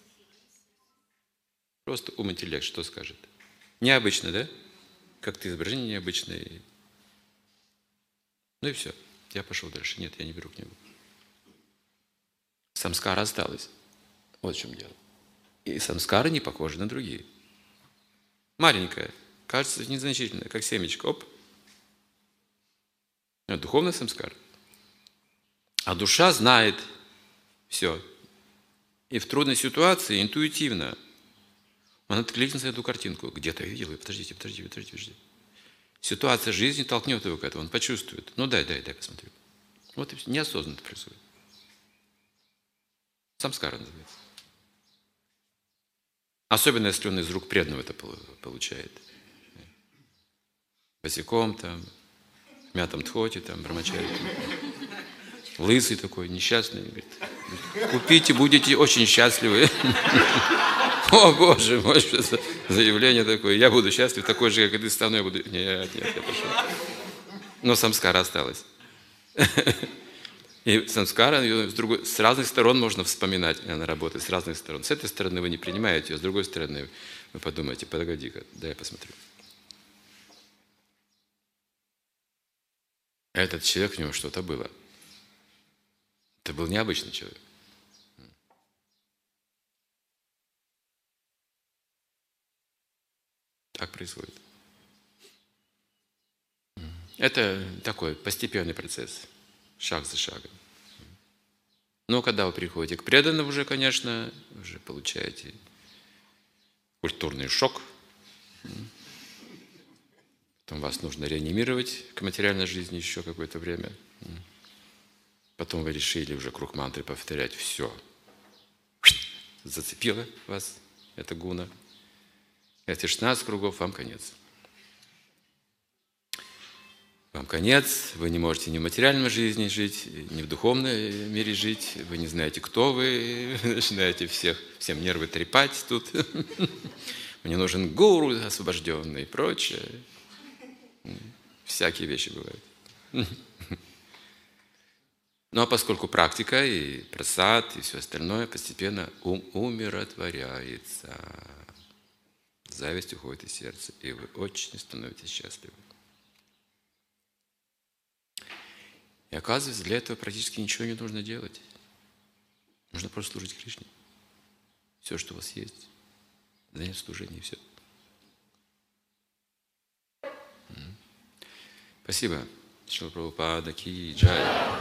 Просто ум, интеллект, что скажет? Необычно, да? Как-то изображение необычное. Ну и все. Я пошел дальше. Нет, я не беру книгу. Самскара осталась. Вот в чем дело. И самскара не похожи на другие. Маленькая, кажется незначительная, как семечко. Оп. Это духовный самскар. А душа знает все. И в трудной ситуации интуитивно он откликнется на эту картинку. Где-то я видел ее. Подождите. Ситуация жизни толкнет его к этому. Он почувствует. Ну дай, посмотрю. Вот и все. Неосознанно это происходит. Самскара называется. Особенно, если он из рук преданного это получает. Босиком там, в мятом тхоте там, брамачари. Лысый такой, несчастный. Говорит, купите, будете очень счастливы. О, Боже мой, что за заявление такое. Я буду счастлив, такой же, как и ты, стану, я буду... Нет, я пошел. Но самскара осталась. И самскара, с разных сторон можно вспоминать, она работает с разных сторон. С этой стороны вы не принимаете ее, с другой стороны вы подумаете, погоди-ка, дай я посмотрю. Этот человек, у него что-то было. Это был необычный человек. Так происходит. Это такой постепенный процесс. Шаг за шагом. Но когда вы приходите к преданным уже, конечно, уже получаете культурный шок. Потом вас нужно реанимировать к материальной жизни еще какое-то время. Потом вы решили уже круг мантры повторять. Все. Зацепило вас эта гуна. Эти 16 кругов, вам конец. Вам конец, вы не можете ни в материальной жизни жить, ни в духовном мире жить, вы не знаете, кто вы, начинаете всем нервы трепать тут. Мне нужен гуру освобожденный и прочее. Всякие вещи бывают. Ну а поскольку практика и прасад, и все остальное, постепенно ум умиротворяется. Зависть уходит из сердца, и вы очень становитесь счастливы. И оказывается, для этого практически ничего не нужно делать. Нужно просто служить Кришне. Все, что у вас есть, заняться служением, и все. Спасибо. Шрила Прабхупада ки джай.